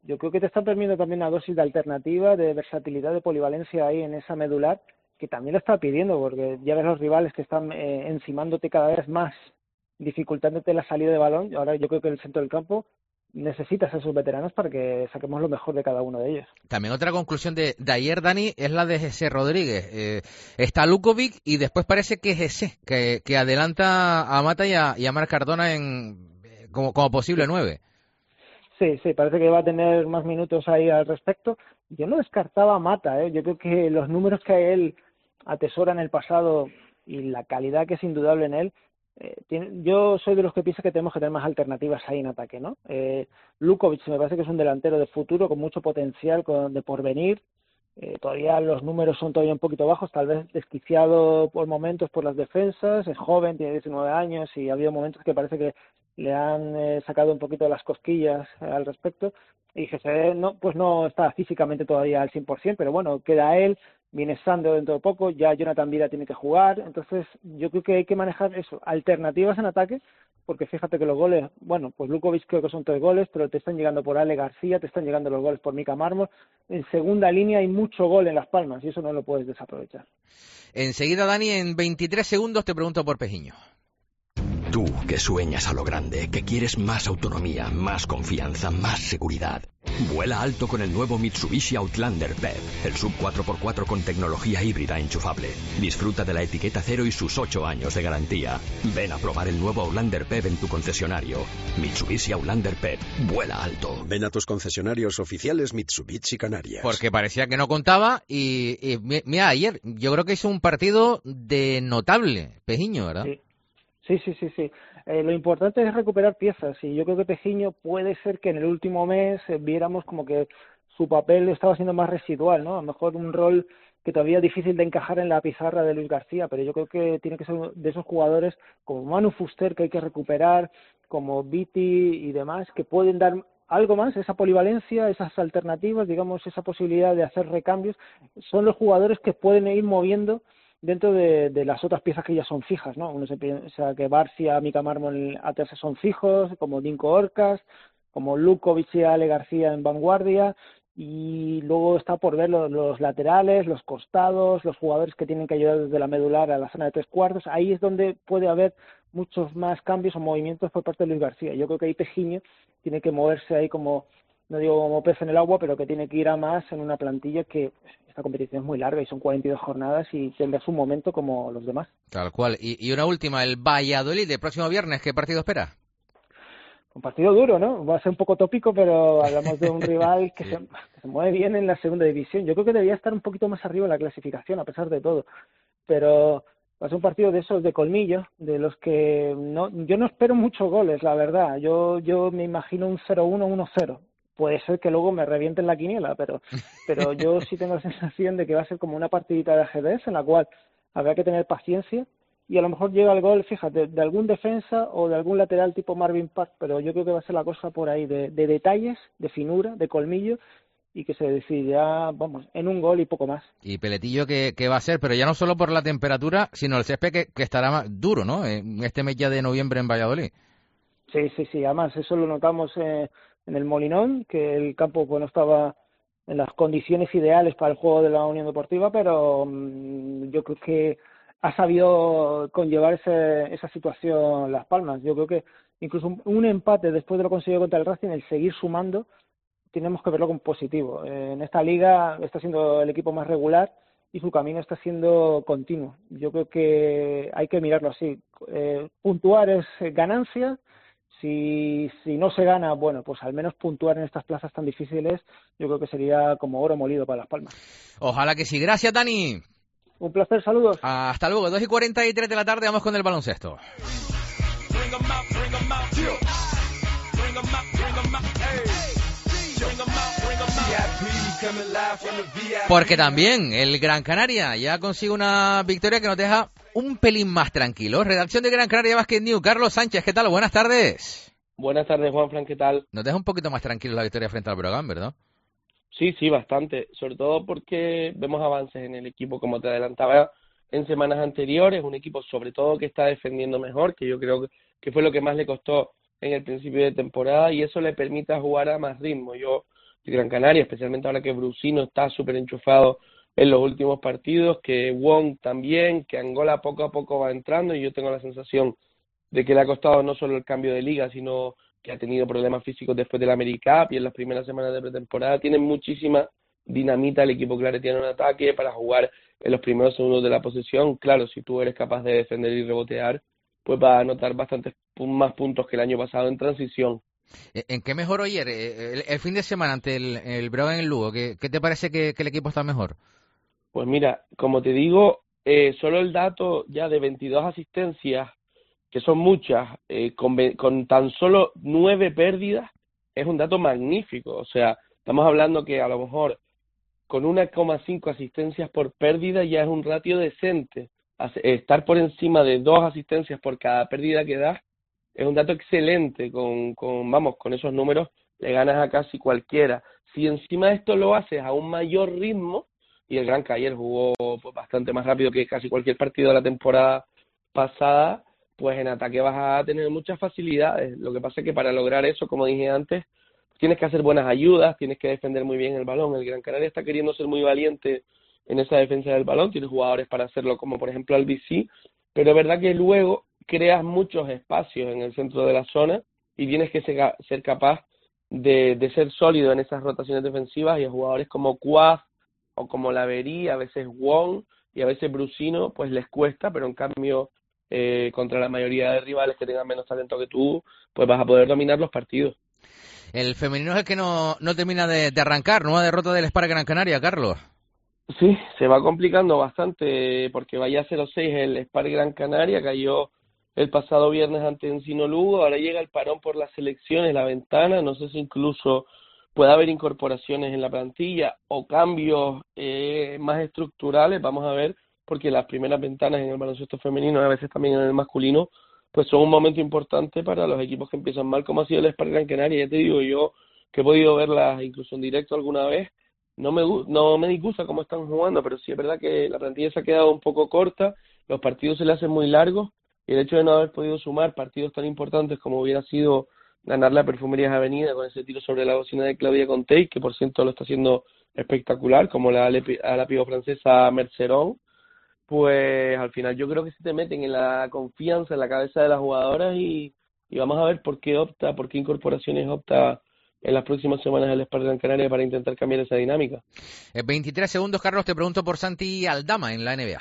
Yo creo que te está permitiendo también una dosis de alternativa, de versatilidad, de polivalencia ahí en esa medular, que también lo está pidiendo, porque ya ves los rivales que están encimándote cada vez más, dificultándote la salida de balón. Ahora yo creo que el centro del campo necesitas a esos veteranos para que saquemos lo mejor de cada uno de ellos. También otra conclusión de ayer, Dani, es la de Jesse Rodríguez. Está Lukovic y después parece que Jesse, que adelanta a Mata y a Marc Cardona como posible 9. Sí, parece que va a tener más minutos ahí al respecto. Yo no descartaba a Mata, yo creo que los números que él atesora en el pasado y la calidad que es indudable en él, yo soy de los que piensa que tenemos que tener más alternativas ahí en ataque, ¿no? Lukovic me parece que es un delantero de futuro con mucho potencial de porvenir. Todavía los números son todavía un poquito bajos, tal vez desquiciado por momentos por las defensas, es joven, tiene 19 años y ha habido momentos que parece que le han sacado un poquito las cosquillas al respecto, y Jesse no está físicamente todavía al 100%, pero bueno, queda él, viene Sandro dentro de poco, ya Jonathan Vida tiene que jugar, entonces yo creo que hay que manejar eso, alternativas en ataque, porque fíjate que los goles, bueno, pues Lukovic creo que son 3 goles, pero te están llegando por Ale García, te están llegando los goles por Mika Mármol, en segunda línea hay mucho gol en Las Palmas y eso no lo puedes desaprovechar. Enseguida, Dani, en 23 segundos te pregunto por Pejiño. Tú, que sueñas a lo grande, que quieres más autonomía, más confianza, más seguridad. Vuela alto con el nuevo Mitsubishi Outlander PHEV, el SUV 4x4 con tecnología híbrida enchufable. Disfruta de la etiqueta cero y sus 8 años de garantía. Ven a probar el nuevo Outlander PHEV en tu concesionario. Mitsubishi Outlander PHEV, vuela alto. Ven a tus concesionarios oficiales Mitsubishi Canarias. Porque parecía que no contaba y mira, ayer yo creo que hizo un partido de notable, Pejiño, ¿verdad? Sí. Lo importante es recuperar piezas y yo creo que Pejiño puede ser que en el último mes viéramos como que su papel estaba siendo más residual, ¿no? A lo mejor un rol que todavía es difícil de encajar en la pizarra de Luis García, pero yo creo que tiene que ser de esos jugadores como Manu Fuster que hay que recuperar, como Viti y demás, que pueden dar algo más, esa polivalencia, esas alternativas, digamos, esa posibilidad de hacer recambios. Son los jugadores que pueden ir moviendo dentro de las otras piezas que ya son fijas, ¿no? Uno se piensa que Barcia, Mika Mármol, Aterse son fijos, como Dinko Orcas, como Lukovic y Ale García en vanguardia, y luego está por ver los laterales, los costados, los jugadores que tienen que ayudar desde la medular a la zona de 3/4. Ahí es donde puede haber muchos más cambios o movimientos por parte de Luis García. Yo creo que ahí Pejiño tiene que moverse ahí como, no digo como pez en el agua, pero que tiene que ir a más en una plantilla que esta competición es muy larga y son 42 jornadas y tendrá su momento como los demás. Tal cual. Y una última, el Valladolid del próximo viernes, ¿qué partido espera? Un partido duro, ¿no? Va a ser un poco tópico, pero hablamos de un rival que se mueve bien en la segunda división. Yo creo que debía estar un poquito más arriba en la clasificación, a pesar de todo. Pero va a ser un partido de esos de colmillo, de los que yo no espero muchos goles, la verdad. Yo me imagino un 0-1, 1-0. Puede ser que luego me revienten la quiniela, pero yo sí tengo la sensación de que va a ser como una partidita de ajedrez en la cual habrá que tener paciencia y a lo mejor llega el gol, fíjate, de algún defensa o de algún lateral tipo Marvin Park, pero yo creo que va a ser la cosa por ahí de detalles, de finura, de colmillo y que se decidirá, vamos, en un gol y poco más. Y peletillo que va a ser, pero ya no solo por la temperatura, sino el césped que estará más duro, ¿no? En este mes ya de noviembre en Valladolid. Sí, además eso lo notamos en el Molinón, que el campo no estaba en las condiciones ideales para el juego de la Unión Deportiva, pero yo creo que ha sabido conllevar esa situación Las Palmas. Yo creo que incluso un empate después de lo conseguido contra el Racing, el seguir sumando, tenemos que verlo como positivo. En esta liga está siendo el equipo más regular y su camino está siendo continuo. Yo creo que hay que mirarlo así. Puntuar es ganancia. Si no se gana, bueno, pues al menos puntuar en estas plazas tan difíciles, yo creo que sería como oro molido para Las Palmas. Ojalá que sí. Gracias, Dani. Un placer, saludos. Hasta luego, 2:43 de la tarde, vamos con el baloncesto. Porque también el Gran Canaria ya consigue una victoria que nos deja un pelín más tranquilo. Redacción de Gran Canaria Basket News, Carlos Sánchez, ¿qué tal? Buenas tardes. Buenas tardes, Juanfran, ¿qué tal? Nos deja un poquito más tranquilo la victoria frente al Breogán, ¿verdad? Sí, bastante. Sobre todo porque vemos avances en el equipo, como te adelantaba en semanas anteriores. Un equipo, sobre todo, que está defendiendo mejor, que yo creo que fue lo que más le costó en el principio de temporada, y eso le permite jugar a más ritmo. Yo Gran Canaria, especialmente ahora que Brusino está súper enchufado en los últimos partidos, que Wong también, que Angola poco a poco va entrando, y yo tengo la sensación de que le ha costado no solo el cambio de liga, sino que ha tenido problemas físicos después del AmeriCup y en las primeras semanas de pretemporada. Tiene muchísima dinamita el equipo claretiano en ataque para jugar en los primeros segundos de la posesión. Claro, si tú eres capaz de defender y rebotear, pues va a anotar bastantes más puntos que el año pasado en transición. ¿En qué mejoró ayer? El fin de semana ante el Breogán en Lugo, ¿qué te parece que el equipo está mejor? Pues mira, como te digo, solo el dato ya de 22 asistencias, que son muchas, con tan solo 9 pérdidas, es un dato magnífico. O sea, estamos hablando que a lo mejor con 1,5 asistencias por pérdida ya es un ratio decente. Estar por encima de 2 asistencias por cada pérdida que das es un dato excelente. Con esos números le ganas a casi cualquiera. Si encima de esto lo haces a un mayor ritmo, y el Granca ayer jugó pues bastante más rápido que casi cualquier partido de la temporada pasada, pues en ataque vas a tener muchas facilidades. Lo que pasa es que para lograr eso, como dije antes, tienes que hacer buenas ayudas, tienes que defender muy bien el balón. El Gran Canaria está queriendo ser muy valiente en esa defensa del balón, tiene jugadores para hacerlo, como por ejemplo Albicí, pero es verdad que luego creas muchos espacios en el centro de la zona y tienes que ser capaz de ser sólido en esas rotaciones defensivas, y a jugadores como Cuaf o como Laverí, a veces Wong y a veces Brusino, pues les cuesta, pero en cambio contra la mayoría de rivales que tengan menos talento que tú, pues vas a poder dominar los partidos. El femenino es el que no termina de arrancar, nueva derrota del Spar Gran Canaria, Carlos. Sí, se va complicando bastante porque vaya 0-6 el Spar Gran Canaria, cayó el pasado viernes ante Encino Lugo, ahora llega el parón por las selecciones, la ventana, no sé si incluso puede haber incorporaciones en la plantilla o cambios más estructurales, vamos a ver, porque las primeras ventanas en el baloncesto femenino y a veces también en el masculino, pues son un momento importante para los equipos que empiezan mal, como ha sido el Spar Gran Canaria. Ya te digo, yo que he podido verlas incluso en directo alguna vez, no me disgusta cómo están jugando, pero sí es verdad que la plantilla se ha quedado un poco corta, los partidos se le hacen muy largos, y el hecho de no haber podido sumar partidos tan importantes como hubiera sido ganar la Perfumerías Avenida con ese tiro sobre la bocina de Claudia Contey, que por cierto lo está haciendo espectacular, como a la pivo francesa Mercerón, pues al final yo creo que se te meten en la confianza en la cabeza de las jugadoras y vamos a ver por qué incorporaciones opta en las próximas semanas el Spar Gran Canaria para intentar cambiar esa dinámica. 23 segundos, Carlos, te pregunto por Santi Aldama en la NBA.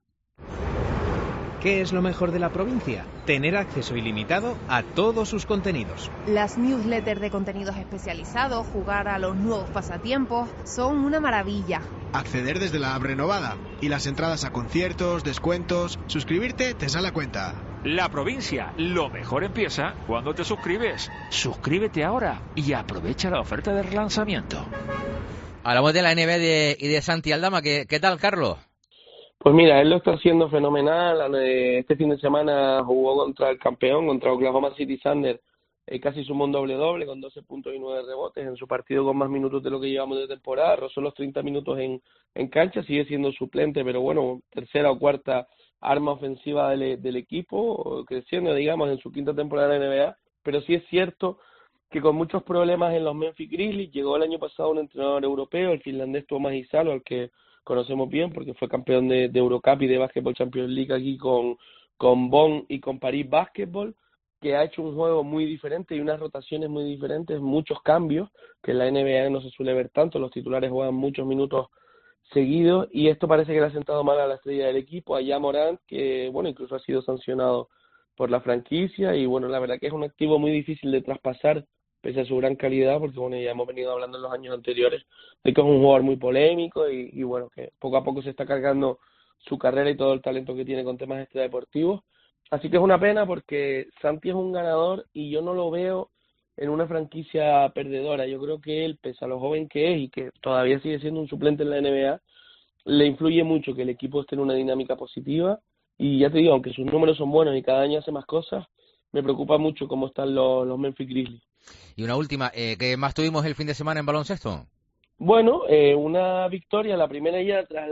¿Qué es lo mejor de la provincia? Tener acceso ilimitado a todos sus contenidos. Las newsletters de contenidos especializados, jugar a los nuevos pasatiempos, son una maravilla. Acceder desde la app renovada y las entradas a conciertos, descuentos, suscribirte te sale a cuenta. La provincia, lo mejor empieza cuando te suscribes. Suscríbete ahora y aprovecha la oferta de relanzamiento. Hablamos de la NBA y de Santi Aldama. ¿Qué tal, Carlos? Pues mira, él lo está haciendo fenomenal. Este fin de semana jugó contra el campeón, contra Oklahoma City Thunder. Casi sumó un doble-doble con 12 puntos y 9 rebotes en su partido con más minutos de lo que llevamos de temporada. Rozó los 30 minutos en cancha, sigue siendo suplente, pero bueno, tercera o cuarta arma ofensiva del equipo, creciendo, digamos, en su quinta temporada en la NBA. Pero sí es cierto que con muchos problemas en los Memphis Grizzlies, llegó el año pasado un entrenador europeo, el finlandés Tuomas Isalo, al que conocemos bien porque fue campeón de Eurocup y de Basketball Champions League aquí con Bonn y con París Basketball, que ha hecho un juego muy diferente y unas rotaciones muy diferentes, muchos cambios, que en la NBA no se suele ver tanto, los titulares juegan muchos minutos seguidos, y esto parece que le ha sentado mal a la estrella del equipo, a Ja Morant, que bueno, incluso ha sido sancionado por la franquicia, y bueno, la verdad que es un activo muy difícil de traspasar, pese a su gran calidad, porque bueno, ya hemos venido hablando en los años anteriores de que es un jugador muy polémico y bueno, que poco a poco se está cargando su carrera y todo el talento que tiene con temas extradeportivos. Así que es una pena porque Santi es un ganador y yo no lo veo en una franquicia perdedora. Yo creo que él, pese a lo joven que es y que todavía sigue siendo un suplente en la NBA, le influye mucho que el equipo esté en una dinámica positiva, y ya te digo, aunque sus números son buenos y cada año hace más cosas, me preocupa mucho cómo están los Memphis Grizzlies. Y una última, ¿qué más tuvimos el fin de semana en baloncesto? Bueno, una victoria, la primera ya tras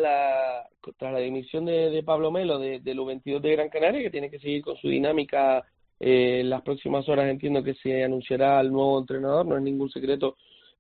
la dimisión de Pablo Melo del U22 de Gran Canaria, que tiene que seguir con su dinámica. En las próximas horas entiendo que se anunciará el nuevo entrenador, no es ningún secreto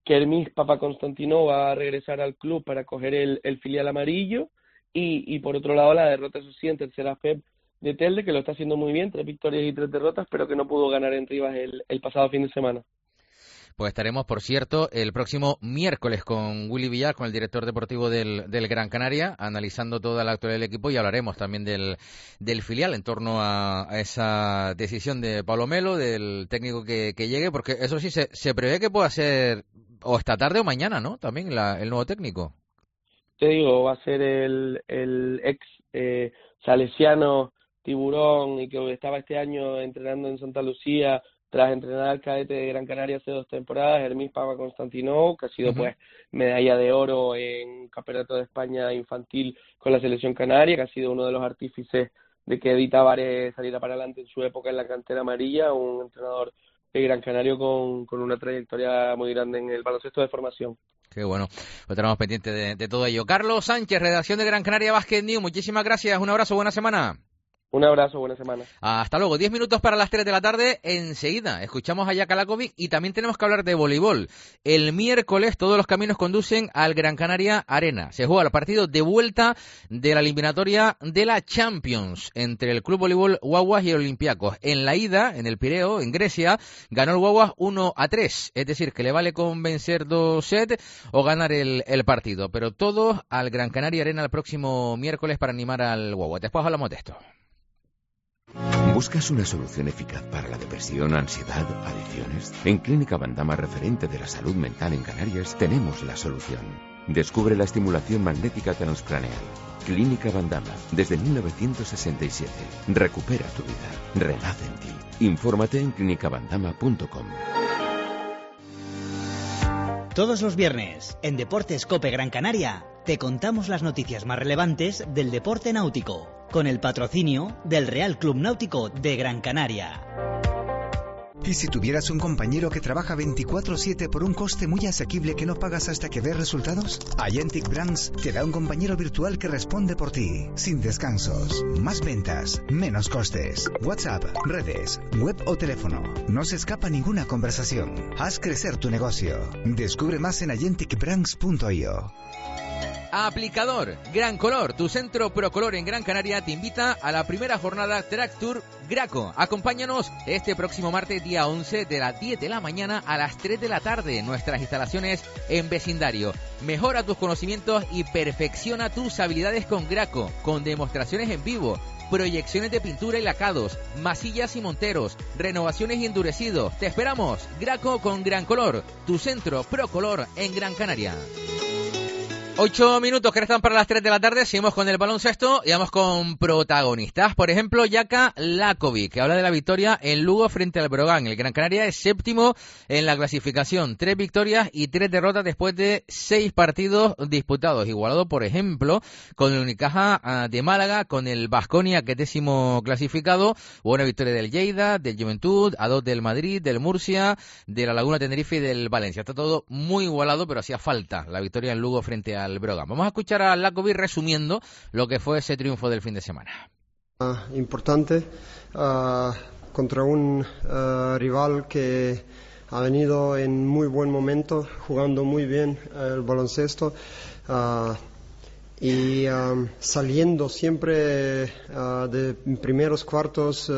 que Hermís Papakonstantinov va a regresar al club para coger el filial amarillo, y por otro lado la derrota, eso sí, en tercera FEP de Telde, que lo está haciendo muy bien, 3 victorias y 3 derrotas, pero que no pudo ganar en Rivas el pasado fin de semana. Pues estaremos, por cierto, el próximo miércoles con Willy Villar, con el director deportivo del Gran Canaria, analizando toda la actualidad del equipo, y hablaremos también del filial en torno a esa decisión de Pablo Melo, del técnico que llegue, porque eso sí, se prevé que pueda ser o esta tarde o mañana, ¿no? También el nuevo técnico. Te digo, va a ser el ex salesiano Tiburón, y que estaba este año entrenando en Santa Lucía, tras entrenar al cadete de Gran Canaria hace 2 temporadas, Hermís Papakonstantinov, que ha sido pues medalla de oro en Campeonato de España infantil con la selección canaria, que ha sido uno de los artífices de que Edith Tavares saliera para adelante en su época en la cantera amarilla, un entrenador de Gran Canario con una trayectoria muy grande en el baloncesto de formación. Qué bueno, pues estaremos pendientes de todo ello. Carlos Sánchez, redacción de Gran Canaria Basket News, muchísimas gracias, un abrazo, buena semana. Un abrazo, buena semana. Hasta luego, 10 minutos para las 3 de la tarde. Enseguida escuchamos a Jaka Lakovic y también tenemos que hablar de voleibol. El miércoles todos los caminos conducen al Gran Canaria Arena. Se juega el partido de vuelta de la eliminatoria de la Champions entre el Club Voleibol Guaguas y el Olympiacos. En la ida, en el Pireo, en Grecia, ganó el Guaguas 1-3. Es decir, que le vale con vencer 2 sets o ganar el partido. Pero todos al Gran Canaria Arena el próximo miércoles para animar al Guaguas. Después hablamos de esto. ¿Buscas una solución eficaz para la depresión, ansiedad, adicciones? En Clínica Bandama, referente de la salud mental en Canarias, tenemos la solución. Descubre la estimulación magnética transcraneal. Clínica Bandama, desde 1967. Recupera tu vida. Renace en ti. Infórmate en clinicabandama.com. Todos los viernes, en Deportes COPE Gran Canaria, te contamos las noticias más relevantes del deporte náutico, con el patrocinio del Real Club Náutico de Gran Canaria. ¿Y si tuvieras un compañero que trabaja 24/7 por un coste muy asequible que no pagas hasta que ves resultados? Agentic Brands te da un compañero virtual que responde por ti, sin descansos, más ventas, menos costes. WhatsApp, redes, web o teléfono. No se escapa ninguna conversación. Haz crecer tu negocio. Descubre más en agenticbrands.io. Aplicador Gran Color, tu centro Procolor en Gran Canaria, te invita a la primera jornada Track Tour Graco. Acompáñanos este próximo martes día 11 de las 10 de la mañana a las 3 de la tarde en nuestras instalaciones en vecindario. Mejora tus conocimientos y perfecciona tus habilidades con Graco, con demostraciones en vivo, proyecciones de pintura y lacados, masillas y monteros, renovaciones y endurecidos. Te esperamos, Graco con Gran Color, tu centro Procolor en Gran Canaria. 8 minutos que restan para las 3 de la tarde, seguimos con el baloncesto y vamos con protagonistas. Por ejemplo, Jaka Lakovic, que habla de la victoria en Lugo frente al Brogan. El Gran Canaria es séptimo en la clasificación, 3 victorias y 3 derrotas después de 6 partidos disputados. Igualado, por ejemplo, con el Unicaja de Málaga, con el Baskonia, que es 10º clasificado. Buena victoria del Lleida, del Juventud, a 2 del Madrid, del Murcia, de la Laguna Tenerife y del Valencia. Está todo muy igualado, pero hacía falta la victoria en Lugo frente al Brogan. Vamos a escuchar a Lakovic resumiendo lo que fue ese triunfo del fin de semana. Importante contra un rival que ha venido en muy buen momento, jugando muy bien el baloncesto y saliendo siempre de primeros cuartos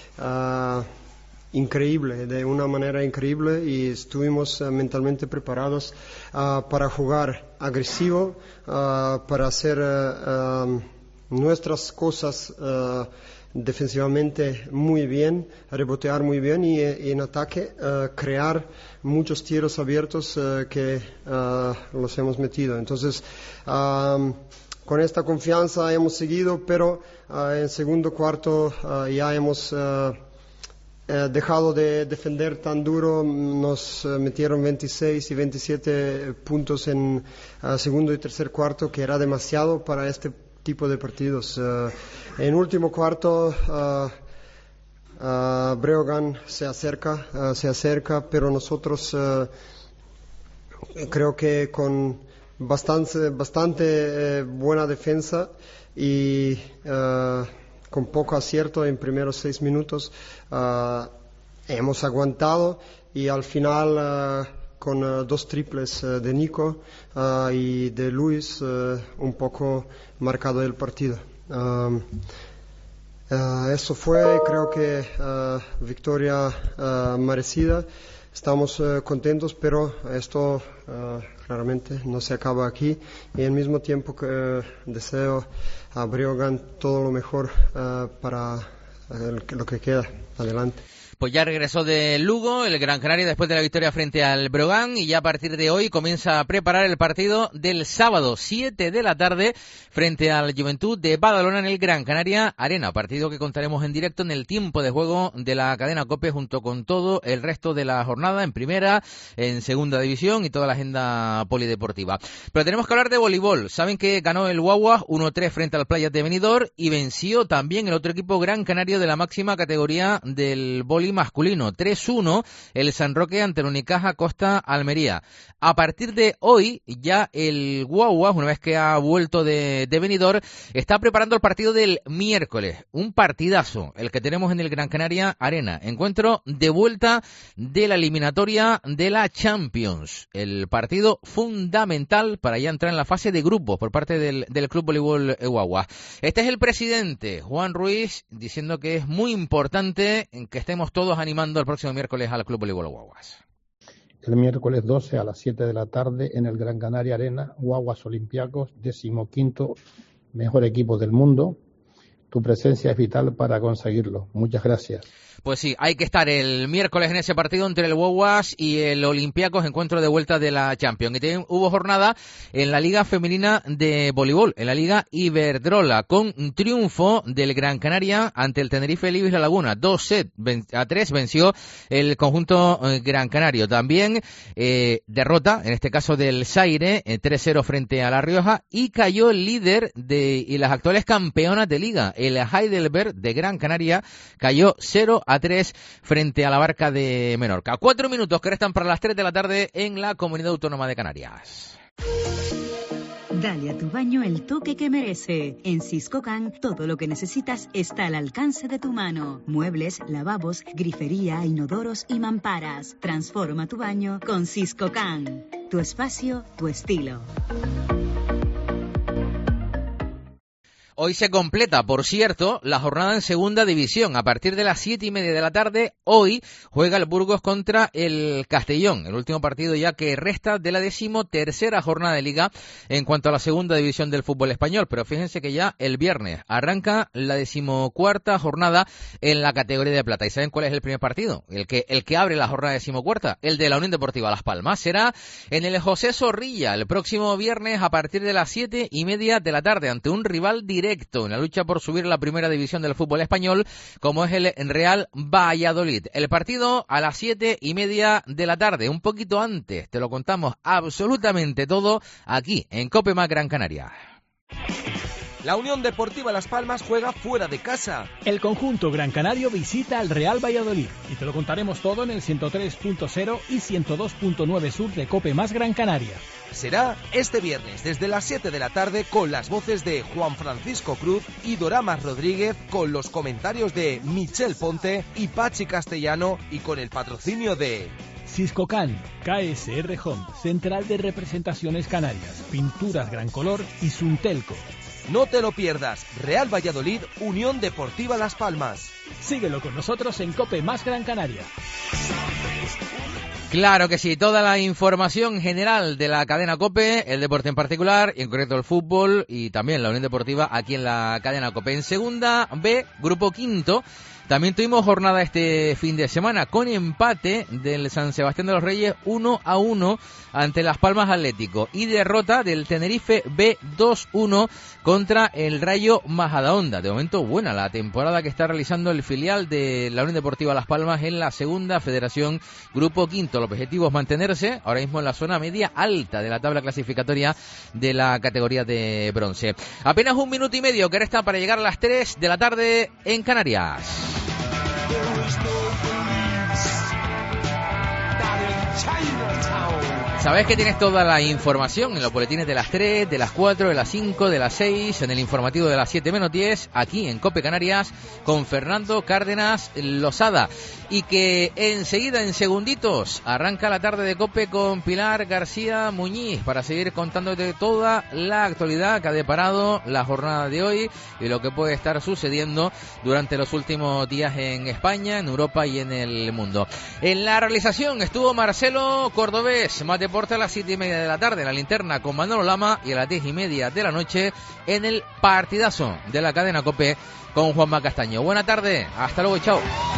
increíble, de una manera increíble, y estuvimos mentalmente preparados para jugar agresivo, para hacer nuestras cosas defensivamente muy bien, rebotear muy bien y en ataque crear muchos tiros abiertos que los hemos metido. Entonces, con esta confianza hemos seguido, pero en segundo cuarto ya hemos dejado de defender tan duro. Nos metieron 26 y 27 puntos en segundo y tercer cuarto, que era demasiado para este tipo de partidos. En último cuarto Breogán se acerca, pero nosotros creo que con bastante buena defensa y con poco acierto en primeros 6 minutos hemos aguantado, y al final con 2 triples de Nico y de Luis un poco marcado el partido. Eso fue, creo que, victoria merecida. Estamos contentos, pero esto claramente no se acaba aquí. Y al mismo tiempo que deseo a Breogán todo lo mejor para lo que queda adelante. Pues ya regresó de Lugo el Gran Canaria después de la victoria frente al Breogán y ya a partir de hoy comienza a preparar el partido del sábado 7 de la tarde frente al Juventud de Badalona en el Gran Canaria Arena, partido que contaremos en directo en el tiempo de juego de la cadena COPE junto con todo el resto de la jornada en primera, en segunda división y toda la agenda polideportiva. Pero tenemos que hablar de voleibol. Saben que ganó el Guaguas 1-3 frente al Playas de Benidorm y venció también el otro equipo Gran Canario de la máxima categoría del voleibol masculino, 3-1 el San Roque ante el Unicaja Costa Almería. A partir de hoy ya el Guaguas, una vez que ha vuelto de Benidorm, está preparando el partido del miércoles, un partidazo, el que tenemos en el Gran Canaria Arena, encuentro de vuelta de la eliminatoria de la Champions, el partido fundamental para ya entrar en la fase de grupos por parte del Club Voleibol Guaguas. Este es el presidente, Juan Ruiz, diciendo que es muy importante que estemos todos animando el próximo miércoles al Club Voleibol Guaguas. El miércoles 12 a las 7 de la tarde en el Gran Canaria Arena, Guaguas Olympiacos, 15º mejor equipo del mundo. Tu presencia es vital para conseguirlo. Muchas gracias. Pues sí, hay que estar el miércoles en ese partido entre el Guaguas y el Olympiacos, encuentro de vuelta de la Champions. Y también hubo jornada en la Liga Femenina de Voleibol, en la Liga Iberdrola, con un triunfo del Gran Canaria ante el Tenerife Libis La Laguna. 2-3 venció el conjunto Gran Canario. También derrota, en este caso del Zaire, 3-0 frente a La Rioja, y cayó el líder y las actuales campeonas de liga, el Heidelberg de Gran Canaria, cayó 0-3 frente a la Barca de Menorca. 4 minutos que restan para las 3 de la tarde en la Comunidad Autónoma de Canarias. Dale a tu baño el toque que merece. En Siscocan todo lo que necesitas está al alcance de tu mano. Muebles, lavabos, grifería, inodoros y mamparas. Transforma tu baño con Siscocan. Tu espacio, tu estilo. Hoy se completa, por cierto, la jornada en segunda división. A partir de las 7:30 de la tarde, hoy juega el Burgos contra el Castellón. El último partido ya que resta de la 13ª jornada de liga en cuanto a la segunda división del fútbol español. Pero fíjense que ya el viernes arranca la 14ª jornada en la categoría de plata. ¿Y saben cuál es el primer partido? El que abre la jornada 14ª, el de la Unión Deportiva Las Palmas. Será en el José Zorrilla el próximo viernes a partir de las 7:30 de la tarde ante un rival directo en la lucha por subir a la primera división del fútbol español, como es el Real Valladolid. El partido a las 7:30 de la tarde, un poquito antes, te lo contamos absolutamente todo aquí en COPE más Gran Canaria. La Unión Deportiva Las Palmas juega fuera de casa. El conjunto gran canario visita al Real Valladolid y te lo contaremos todo en el 103.0 y 102.9 sur de COPE más Gran Canaria. Será este viernes desde las 7 de la tarde con las voces de Juan Francisco Cruz y Doramas Rodríguez, con los comentarios de Michel Ponte y Pachi Castellano y con el patrocinio de Siscocan, KSR Home, Central de Representaciones Canarias, Pinturas Gran Color y Suntelco. No te lo pierdas, Real Valladolid, Unión Deportiva Las Palmas. Síguelo con nosotros en COPE más Gran Canaria. Claro que sí, toda la información general de la cadena COPE, el deporte en particular, y en concreto el fútbol y también la Unión Deportiva aquí en la cadena COPE. En segunda B, grupo quinto, también tuvimos jornada este fin de semana con empate del San Sebastián de los Reyes 1-1 ante Las Palmas Atlético y derrota del Tenerife B 2-1 contra el Rayo Majadahonda. De momento buena la temporada que está realizando el filial de la Unión Deportiva Las Palmas en la segunda federación grupo quinto. El objetivo es mantenerse ahora mismo en la zona media alta de la tabla clasificatoria de la categoría de bronce. Apenas 1 minuto y medio que resta para llegar a las 3 de la tarde en Canarias. Sabes que tienes toda la información en los boletines de las 3, de las 4, de las 5, de las 6, en el informativo de las 7 menos 10, aquí en COPE Canarias, con Fernando Cárdenas Losada. Y que enseguida, en segunditos, arranca la tarde de COPE con Pilar García Muñiz para seguir contándote toda la actualidad que ha deparado la jornada de hoy y lo que puede estar sucediendo durante los últimos días en España, en Europa y en el mundo. En la realización estuvo Marcelo Cordobés. Más deporte a las 7:30 de la tarde en la linterna con Manolo Lama, y a las 10:30 de la noche en el partidazo de la cadena COPE con Juanma Castaño. Buena tarde, hasta luego, chao.